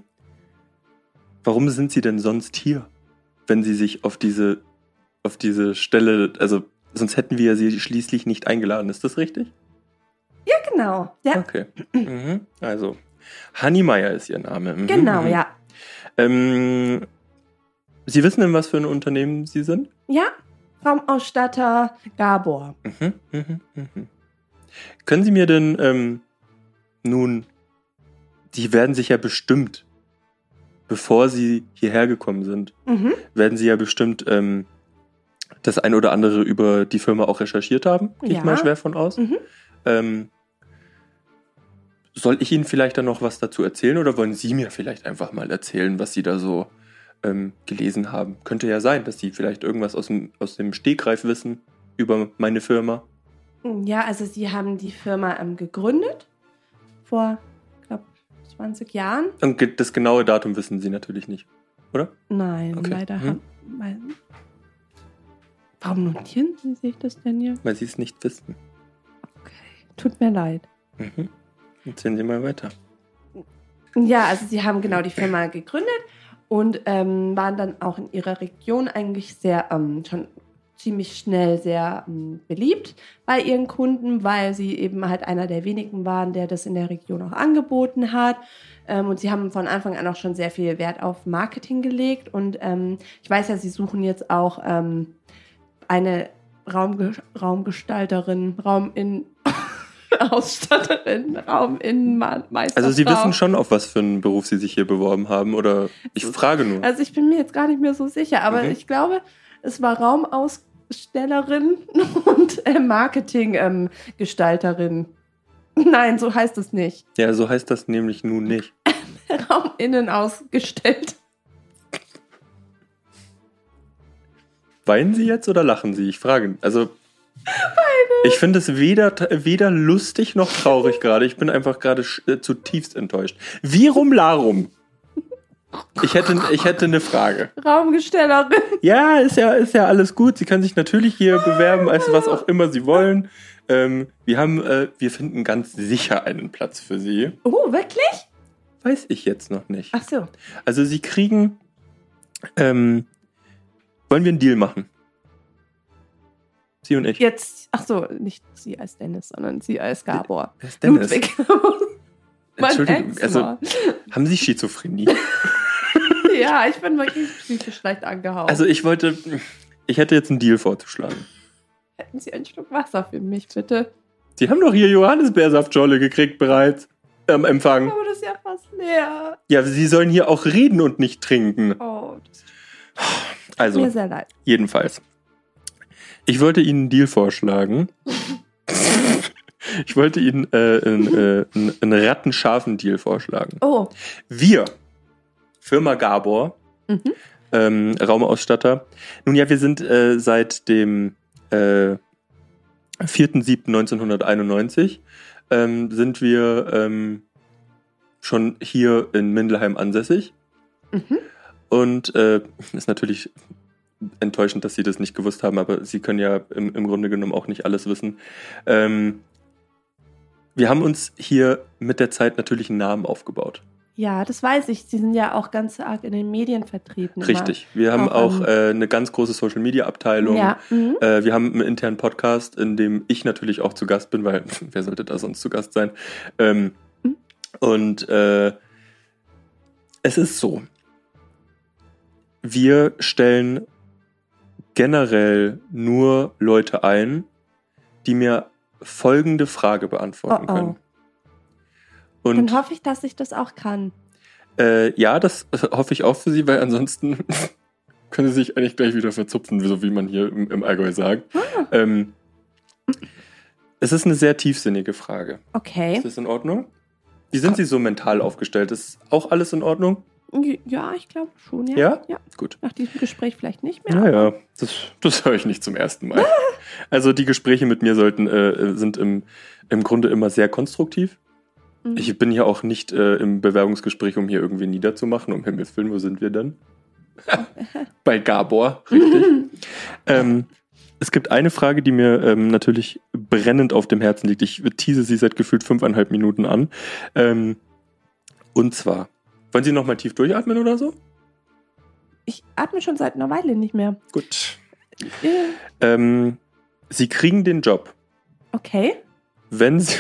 warum sind Sie denn sonst hier, wenn Sie sich auf diese, auf diese Stelle, also sonst hätten wir Sie schließlich nicht eingeladen. Ist das richtig? Ja, genau. Ja. Okay. Mhm. Also, Hanni Meier ist Ihr Name. Mhm. Genau, mhm. ja. Ähm, Sie wissen, in was für ein Unternehmen Sie sind? Ja, Raumausstatter Gabor. Mhm. Mhm. Mhm. Können Sie mir denn, ähm, nun, Sie werden sich ja bestimmt, bevor Sie hierher gekommen sind, Mhm. werden Sie ja bestimmt ähm, das ein oder andere über die Firma auch recherchiert haben, gehe Ja. ich mal schwer von aus. Mhm. Ähm, soll ich Ihnen vielleicht dann noch was dazu erzählen oder wollen Sie mir vielleicht einfach mal erzählen, was Sie da so ähm, gelesen haben? Könnte ja sein, dass Sie vielleicht irgendwas aus dem, aus dem Stegreif wissen über meine Firma. Ja, also sie haben die Firma ähm, gegründet vor, ich glaube, zwanzig Jahren. Und ge- das genaue Datum wissen Sie natürlich nicht, oder? Nein, Okay. leider Hm. haben. Weil, warum notieren Sie sich das denn hier? Weil Sie es nicht wissen. Okay, tut mir leid. Mhm. Erzählen Sie mal weiter. Ja, also sie haben genau die Firma gegründet und ähm, waren dann auch in ihrer Region eigentlich sehr ähm, schon ziemlich schnell sehr ähm, beliebt bei ihren Kunden, weil sie eben halt einer der wenigen waren, der das in der Region auch angeboten hat. Ähm, und sie haben von Anfang an auch schon sehr viel Wert auf Marketing gelegt. Und ähm, ich weiß ja, sie suchen jetzt auch ähm, eine Raumge Raumgestalterin, Raumin Ausstatterin, Rauminnenmeister. Also Sie wissen schon, auf was für einen Beruf Sie sich hier beworben haben, oder ich frage nur. Also ich bin mir jetzt gar nicht mehr so sicher, aber Mhm. ich glaube, es war Raumausstellerin und äh, Marketinggestalterin. Ähm, Nein, so heißt es nicht. Ja, so heißt das nämlich nun nicht. Rauminnen ausgestellt. Weinen Sie jetzt oder lachen Sie? Ich frage. Also, ich finde es weder, weder lustig noch traurig gerade. Ich bin einfach gerade sch- äh, zutiefst enttäuscht. Wie rum larum? Ich hätte, ich hätte eine Frage. Raumgestellerin. Ja, ist ja, ist ja alles gut. Sie können sich natürlich hier bewerben, als was auch immer Sie wollen. Ähm, wir haben, äh, wir finden ganz sicher einen Platz für Sie. Oh, wirklich? Weiß ich jetzt noch nicht. Ach so. Also Sie kriegen, ähm, wollen wir einen Deal machen? Sie und ich. Jetzt, ach so, nicht sie als Dennis, sondern sie als Gabor. Wer ist Dennis? Ludwig. Mein Entschuldigung, Ex also war. haben Sie Schizophrenie? Ja, ich bin wirklich psychisch leicht angehauen. Also ich wollte, ich hätte jetzt einen Deal vorzuschlagen. Hätten Sie einen Schluck Wasser für mich, bitte? Sie haben doch hier Johannisbeersaftschorle gekriegt bereits am Empfang. Aber das ist ja fast leer. Ja, Sie sollen hier auch reden und nicht trinken. Oh, das tut Also, mir sehr leid. jedenfalls. Ich wollte Ihnen einen Deal vorschlagen. Ich wollte Ihnen äh, einen, äh, einen, einen rattenscharfen Deal vorschlagen. Oh. Wir, Firma Gabor, Mhm. ähm, Raumausstatter. Nun ja, wir sind äh, seit dem äh, vierten siebten neunzehnhunderteinundneunzig ähm, sind wir ähm, schon hier in Mindelheim ansässig. Mhm. Und äh, ist natürlich enttäuschend, dass Sie das nicht gewusst haben, aber Sie können ja im, im Grunde genommen auch nicht alles wissen. Ähm, wir haben uns hier mit der Zeit natürlich einen Namen aufgebaut. Ja, das weiß ich. Sie sind ja auch ganz arg in den Medien vertreten. immer. Richtig. Wir haben Auch, auch äh, eine ganz große Social-Media-Abteilung. Ja. Mhm. Äh, wir haben einen internen Podcast, in dem ich natürlich auch zu Gast bin, weil wer sollte da sonst zu Gast sein? Ähm, Mhm. Und äh, es ist so, wir stellen generell nur Leute ein, die mir folgende Frage beantworten Oh, oh. können. Dann Und hoffe ich, dass ich das auch kann. äh, ja, das hoffe ich auch für Sie, weil ansonsten können Sie sich eigentlich gleich wieder verzupfen, so wie man hier im, im Allgäu sagt. Ah. Ähm, es ist eine sehr tiefsinnige Frage. Okay. Ist das in Ordnung? Wie sind Sie so mental aufgestellt? Ist auch alles in Ordnung? Ja, ich glaube schon, ja. Ja? ja. Gut. Nach diesem Gespräch vielleicht nicht mehr. Naja, das, das höre ich nicht zum ersten Mal. Also die Gespräche mit mir sollten äh, sind im, im Grunde immer sehr konstruktiv. Mhm. Ich bin ja auch nicht äh, im Bewerbungsgespräch, um hier irgendwie niederzumachen. Um Himmels Willen, wo sind wir denn? Bei Gabor, richtig. ähm, Es gibt eine Frage, die mir ähm, natürlich brennend auf dem Herzen liegt. Ich tease sie seit gefühlt fünfeinhalb Minuten an. Ähm, und zwar, wollen Sie nochmal tief durchatmen oder so? Ich atme schon seit einer Weile nicht mehr. Gut. Äh, Ähm, Sie kriegen den Job, Okay. wenn Sie...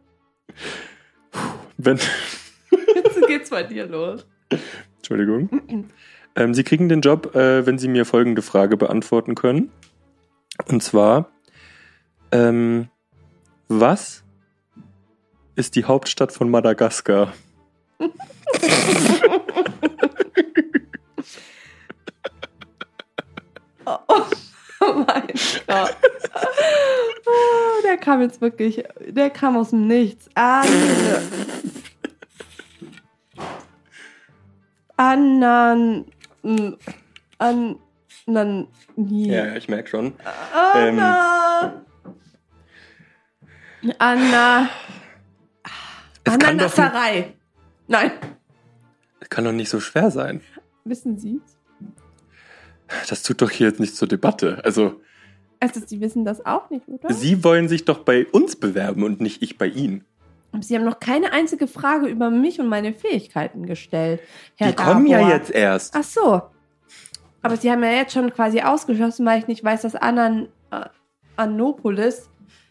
wenn... Jetzt geht's bei dir los. Entschuldigung. Ähm, Sie kriegen den Job, äh, wenn Sie mir folgende Frage beantworten können. Und zwar, ähm, was ist die Hauptstadt von Madagaskar? Oh, oh, oh mein Gott. Oh, der kam jetzt wirklich, der kam aus dem Nichts. Ah, Anan. An. Nan. Ja, ich merke schon. Anna. Anna. Es kann doch nicht, Ananasserei. Nein. es kann doch nicht so schwer sein. Wissen Sie es? Das tut doch hier jetzt nicht zur Debatte. Also, Also, Sie wissen das auch nicht, oder? Sie wollen sich doch bei uns bewerben und nicht ich bei Ihnen. Aber Sie haben noch keine einzige Frage über mich und meine Fähigkeiten gestellt, Herr Die kommen Gabor. ja jetzt erst. Ach so. Aber Sie haben ja jetzt schon quasi ausgeschlossen, weil ich nicht weiß, dass Anan äh, Anopolis.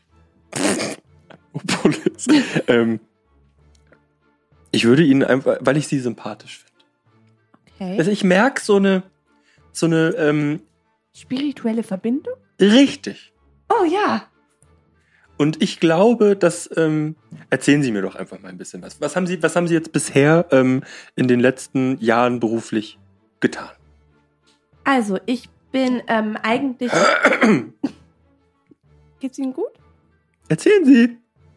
Opolis. ähm, ich würde Ihnen einfach, weil ich Sie sympathisch finde. Okay. Also ich merke so eine, so eine, ähm, Spirituelle Verbindung? richtig. Oh ja. Und ich glaube, dass, ähm, erzählen Sie mir doch einfach mal ein bisschen was. Was haben Sie, was haben Sie jetzt bisher ähm, in den letzten Jahren beruflich getan? Also, ich bin ähm, eigentlich. Geht's Ihnen gut? Erzählen Sie.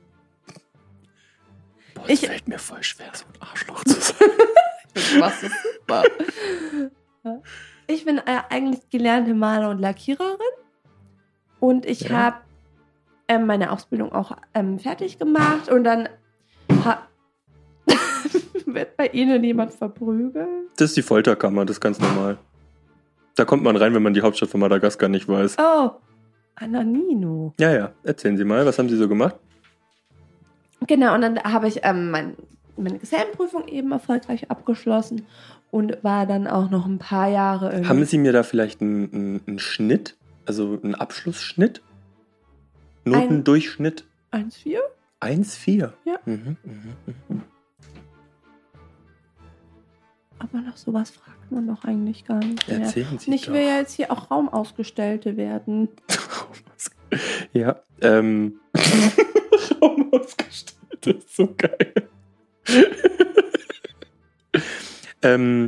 Boah, es Ich- fällt mir voll schwer, so ein Arschloch zu sein. Das war so super. Ich bin äh, eigentlich gelernte Maler und Lackiererin. Und ich Ja. habe ähm, meine Ausbildung auch ähm, fertig gemacht. Und dann ha- wird bei Ihnen jemand verprügelt. Das ist die Folterkammer, das ist ganz normal. Da kommt man rein, wenn man die Hauptstadt von Madagaskar nicht weiß. Oh, Ananino. Ja, ja, erzählen Sie mal, was haben Sie so gemacht? Genau, und dann habe ich ähm, mein, meine Gesellenprüfung eben erfolgreich abgeschlossen und war dann auch noch ein paar Jahre im... Haben Sie mir da vielleicht einen, einen, einen Schnitt, also einen Abschlussschnitt? Notendurchschnitt eins Komma vier? eins Komma vier? Ja. Mhm, mhm, mhm. Aber nach sowas fragt man doch eigentlich gar nicht mehr. Erzählen Sie Nicht doch. will ja jetzt hier auch Raumausgestellte werden. Ja, ähm. Raum ausgestellt, das ist so geil. ähm.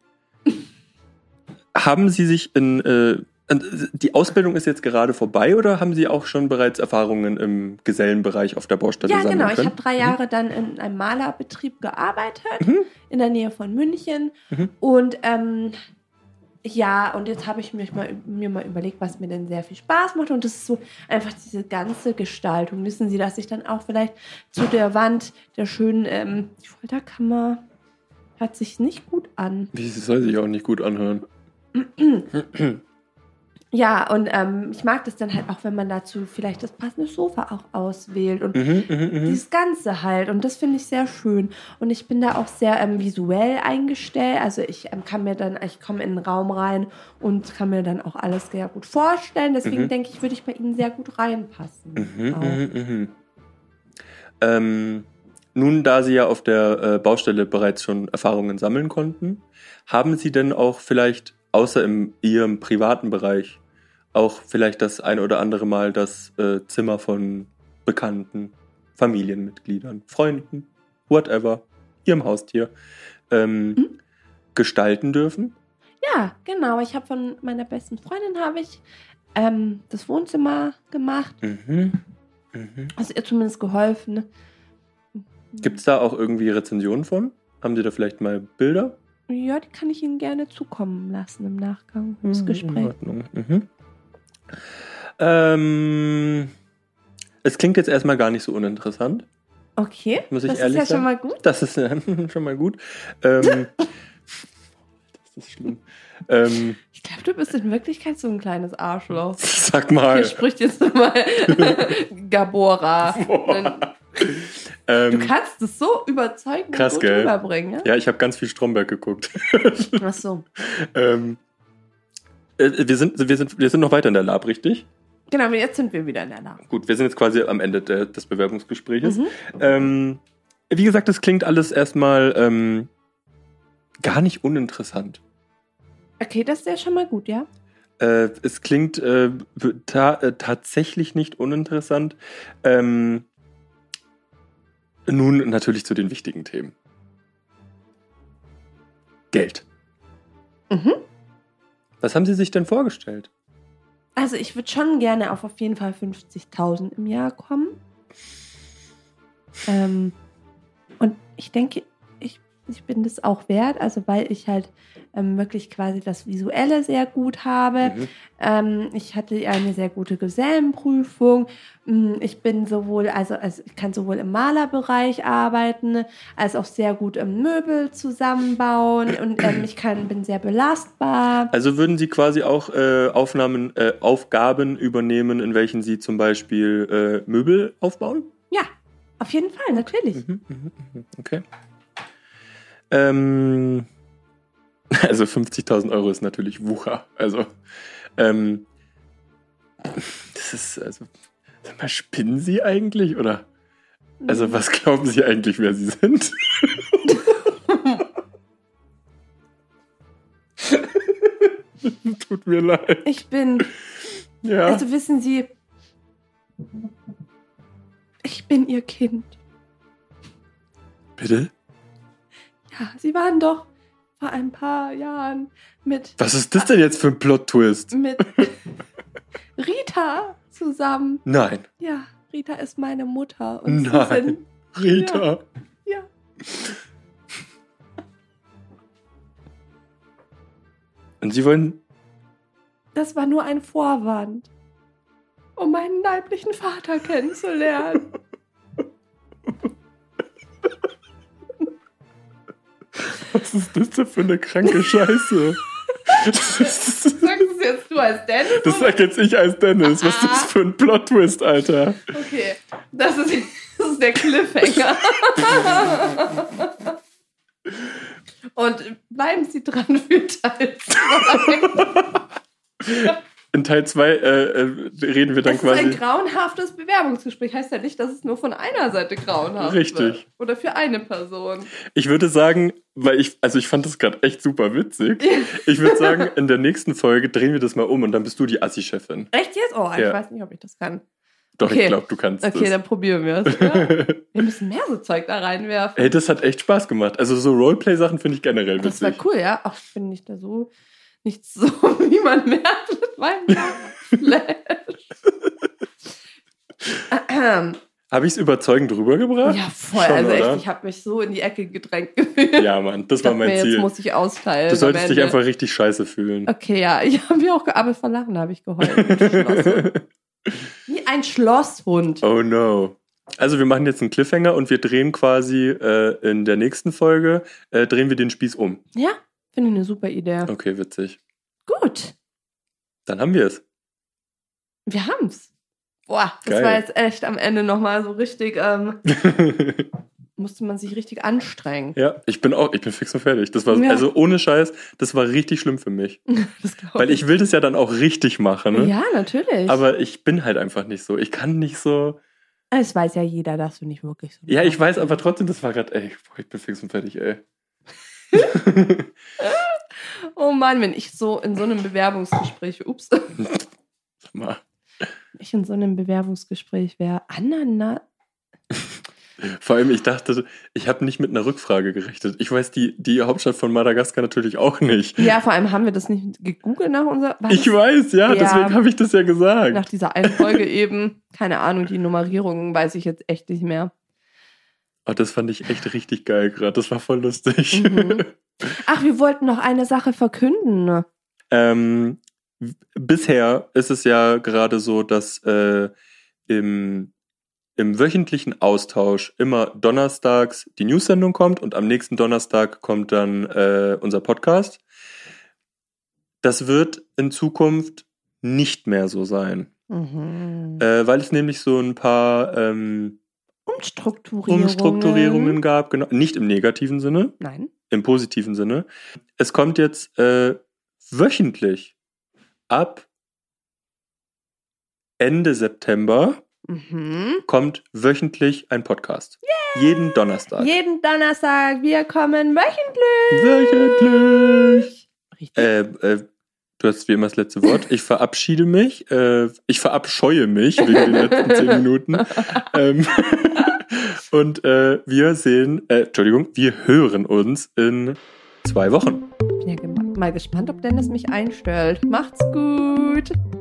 Haben Sie sich in. Äh, die Ausbildung ist jetzt gerade vorbei oder haben Sie auch schon bereits Erfahrungen im Gesellenbereich auf der Baustelle Ja, sammeln genau. Ich können? habe drei Jahre dann in einem Malerbetrieb gearbeitet, Mhm. in der Nähe von München. Mhm. Und ähm, ja, und jetzt habe ich mir mal, mir mal überlegt, was mir denn sehr viel Spaß macht. Und das ist so einfach diese ganze Gestaltung. Wissen Sie, dass ich dann auch vielleicht zu der Wand der schönen ähm, die Folterkammer hört sich nicht gut an. Wie, das soll sich auch nicht gut anhören. Ja, und ähm, ich mag das dann halt auch, wenn man dazu vielleicht das passende Sofa auch auswählt und Mhm, mhm, mhm. dieses Ganze halt. Und das finde ich sehr schön. Und ich bin da auch sehr ähm, visuell eingestellt. Also ich ähm, kann mir dann, ich komme in den Raum rein und kann mir dann auch alles sehr gut vorstellen. Deswegen Mhm. denke ich, würde ich bei Ihnen sehr gut reinpassen. Mhm, auch. mhm, mhm. Ähm, nun, da Sie ja auf der äh, Baustelle bereits schon Erfahrungen sammeln konnten, haben Sie denn auch vielleicht, außer in Ihrem privaten Bereich, auch vielleicht das ein oder andere Mal das äh, Zimmer von Bekannten, Familienmitgliedern, Freunden, whatever, Ihrem Haustier, ähm, Mhm. gestalten dürfen? Ja, genau. Ich habe von meiner besten Freundin habe ich ähm, das Wohnzimmer gemacht. Mhm. Mhm. Also ihr zumindest geholfen. Gibt es da auch irgendwie Rezensionen von? Haben Sie da vielleicht mal Bilder? Ja, die kann ich Ihnen gerne zukommen lassen im Nachgang des In Gesprächs. Ordnung. Mhm. Ähm, es klingt jetzt erstmal gar nicht so uninteressant, Okay, muss ich das ehrlich ist ja sagen. schon mal gut. Das ist äh, schon mal gut. Ähm, das ist schlimm. Ähm, Ich glaube, du bist in Wirklichkeit so ein kleines Arschloch. sag mal. Hier spricht jetzt nochmal Gabora. Ähm, Du kannst es so überzeugend krass, gut gell? rüberbringen, ja? Ja, ich habe ganz viel Stromberg geguckt. Ach so. ähm, äh, wir, sind, wir, sind, wir sind noch weiter in der Lab, richtig? Genau, aber jetzt sind wir wieder in der Lage. Gut, wir sind jetzt quasi am Ende der, des Bewerbungsgespräches. Mhm. Ähm, wie gesagt, das klingt alles erstmal ähm, gar nicht uninteressant. Okay, das ist ja schon mal gut, ja? Äh, es klingt äh, ta äh, tatsächlich nicht uninteressant. Ähm, nun natürlich zu den wichtigen Themen. Geld. Mhm. Was haben Sie sich denn vorgestellt? Also ich würde schon gerne auf auf jeden Fall fünfzigtausend im Jahr kommen. Ähm, und ich denke, ich, ich bin das auch wert, also weil ich halt ähm, wirklich quasi das Visuelle sehr gut habe. Mhm. Ähm, ich hatte eine sehr gute Gesellenprüfung. Mm, Ich bin sowohl, also, also ich kann sowohl im Malerbereich arbeiten, als auch sehr gut im Möbel zusammenbauen und ähm, ich kann, bin sehr belastbar. Also würden Sie quasi auch äh, Aufnahmen, äh, Aufgaben übernehmen, in welchen Sie zum Beispiel äh, Möbel aufbauen? Ja, auf jeden Fall, natürlich. Mhm, mhm, mhm. Okay. Ähm, also fünfzigtausend Euro ist natürlich Wucher. Also, ähm, das ist, also, sag mal, spinnen Sie eigentlich? Oder, also, was glauben Sie eigentlich, wer Sie sind? Tut mir leid. Ich bin, Ja. also wissen Sie, ich bin Ihr Kind. Bitte? Ja, Sie waren doch vor ein paar Jahren mit, Was ist das denn jetzt für ein Plot-Twist? mit Rita zusammen. Nein. Ja, Rita ist meine Mutter. Und Sie Nein. sind, Rita. ja. Und Sie wollen. Das war nur ein Vorwand, um meinen leiblichen Vater kennenzulernen. Was ist das denn für eine kranke Scheiße? Das, ist, Sagst du es jetzt du als Dennis? das sag jetzt ich als Dennis. Was ist das für ein Plot-Twist, Alter? Okay, das ist, das ist der Cliffhanger. Und bleiben Sie dran für Teil zwei. In Teil zwei äh, äh, reden wir dann Das quasi. ist ein grauenhaftes Bewerbungsgespräch. Heißt ja nicht, dass es nur von einer Seite grauenhaft Richtig. wird. Oder für eine Person. Ich würde sagen, weil ich, also ich fand das gerade echt super witzig. Ich würde sagen, in der nächsten Folge drehen wir das mal um und dann bist du die Assi-Chefin. Echt jetzt? Oh, ich Ja. weiß nicht, ob ich das kann. Doch, Okay. ich glaube, du kannst Okay, das. dann probieren wir es. Ja? Wir müssen mehr so Zeug da reinwerfen. Ey, das hat echt Spaß gemacht. Also so Roleplay-Sachen finde ich generell Das war witzig. cool, ja. Ach, ich bin nicht da so, nicht so, wie man merkt mit meinem Flash. Ahem. Habe ich es überzeugend rübergebracht? Ja, voll. Schon, also echt, oder? ich habe mich so in die Ecke gedrängt gefühlt. Ja, Mann, das Ich war dachte mein mir, Ziel. jetzt muss ich austeilen. Du solltest am dich Ende. einfach richtig scheiße fühlen. Okay, ja. Ich habe mich auch gearbeitet vor Lachen, habe ich geheult. Geschlossen. Wie ein Schlosshund. Oh no. Also wir machen jetzt einen Cliffhanger und wir drehen quasi äh, in der nächsten Folge, äh, drehen wir den Spieß um. Ja, finde ich eine super Idee. Okay, witzig. Gut, Dann haben wir es. wir haben's. Boah, das Geil. war jetzt echt am Ende nochmal so richtig, ähm, musste man sich richtig anstrengen. Ja, ich bin auch, ich bin fix und fertig. Das war, Ja. also ohne Scheiß, das war richtig schlimm für mich. Das glaub Weil ich will das ja dann auch richtig machen, ne? Ja, natürlich. Aber ich bin halt einfach nicht so. Ich kann nicht so. es weiß ja jeder, dass du nicht wirklich so Ja, ich bist. weiß, aber trotzdem, das war gerade, ey, boah, ich bin fix und fertig, ey. Oh Mann, wenn ich so in so einem Bewerbungsgespräch, ups, Sag mal. ich in so einem Bewerbungsgespräch wäre, Ananas. Vor allem, ich dachte, ich habe nicht mit einer Rückfrage gerechnet. Ich weiß die, die Hauptstadt von Madagaskar natürlich auch nicht. Ja, vor allem haben wir das nicht gegoogelt nach unserer, was Ich weiß, ja, Ja. deswegen habe ich das ja gesagt. nach dieser einen Folge eben, keine Ahnung, die Nummerierung weiß ich jetzt echt nicht mehr. Oh, das fand ich echt richtig geil gerade. Das war voll lustig. Mhm. Ach, wir wollten noch eine Sache verkünden. ähm, w- bisher ist es ja gerade so, dass äh, im, im wöchentlichen Austausch immer donnerstags die News-Sendung kommt und am nächsten Donnerstag kommt dann äh, unser Podcast. das wird in Zukunft nicht mehr so sein. Mhm. Äh, weil es nämlich so ein paar ähm, Umstrukturierungen. Umstrukturierungen gab, genau. Nicht im negativen Sinne, Nein. im positiven Sinne. Es kommt jetzt äh, wöchentlich ab Ende September Mhm. kommt wöchentlich ein Podcast. Yeah. Jeden Donnerstag. Jeden Donnerstag. Wir kommen wöchentlich. Wöchentlich. Richtig. Äh, äh, du hast wie immer das letzte Wort. Ich verabschiede mich. Äh, ich verabscheue mich wegen den letzten zehn Minuten. ähm, und äh, wir sehen, äh, Entschuldigung, wir hören uns in zwei Wochen. Ich bin ja gem- mal gespannt, ob Dennis mich einstellt. Macht's gut.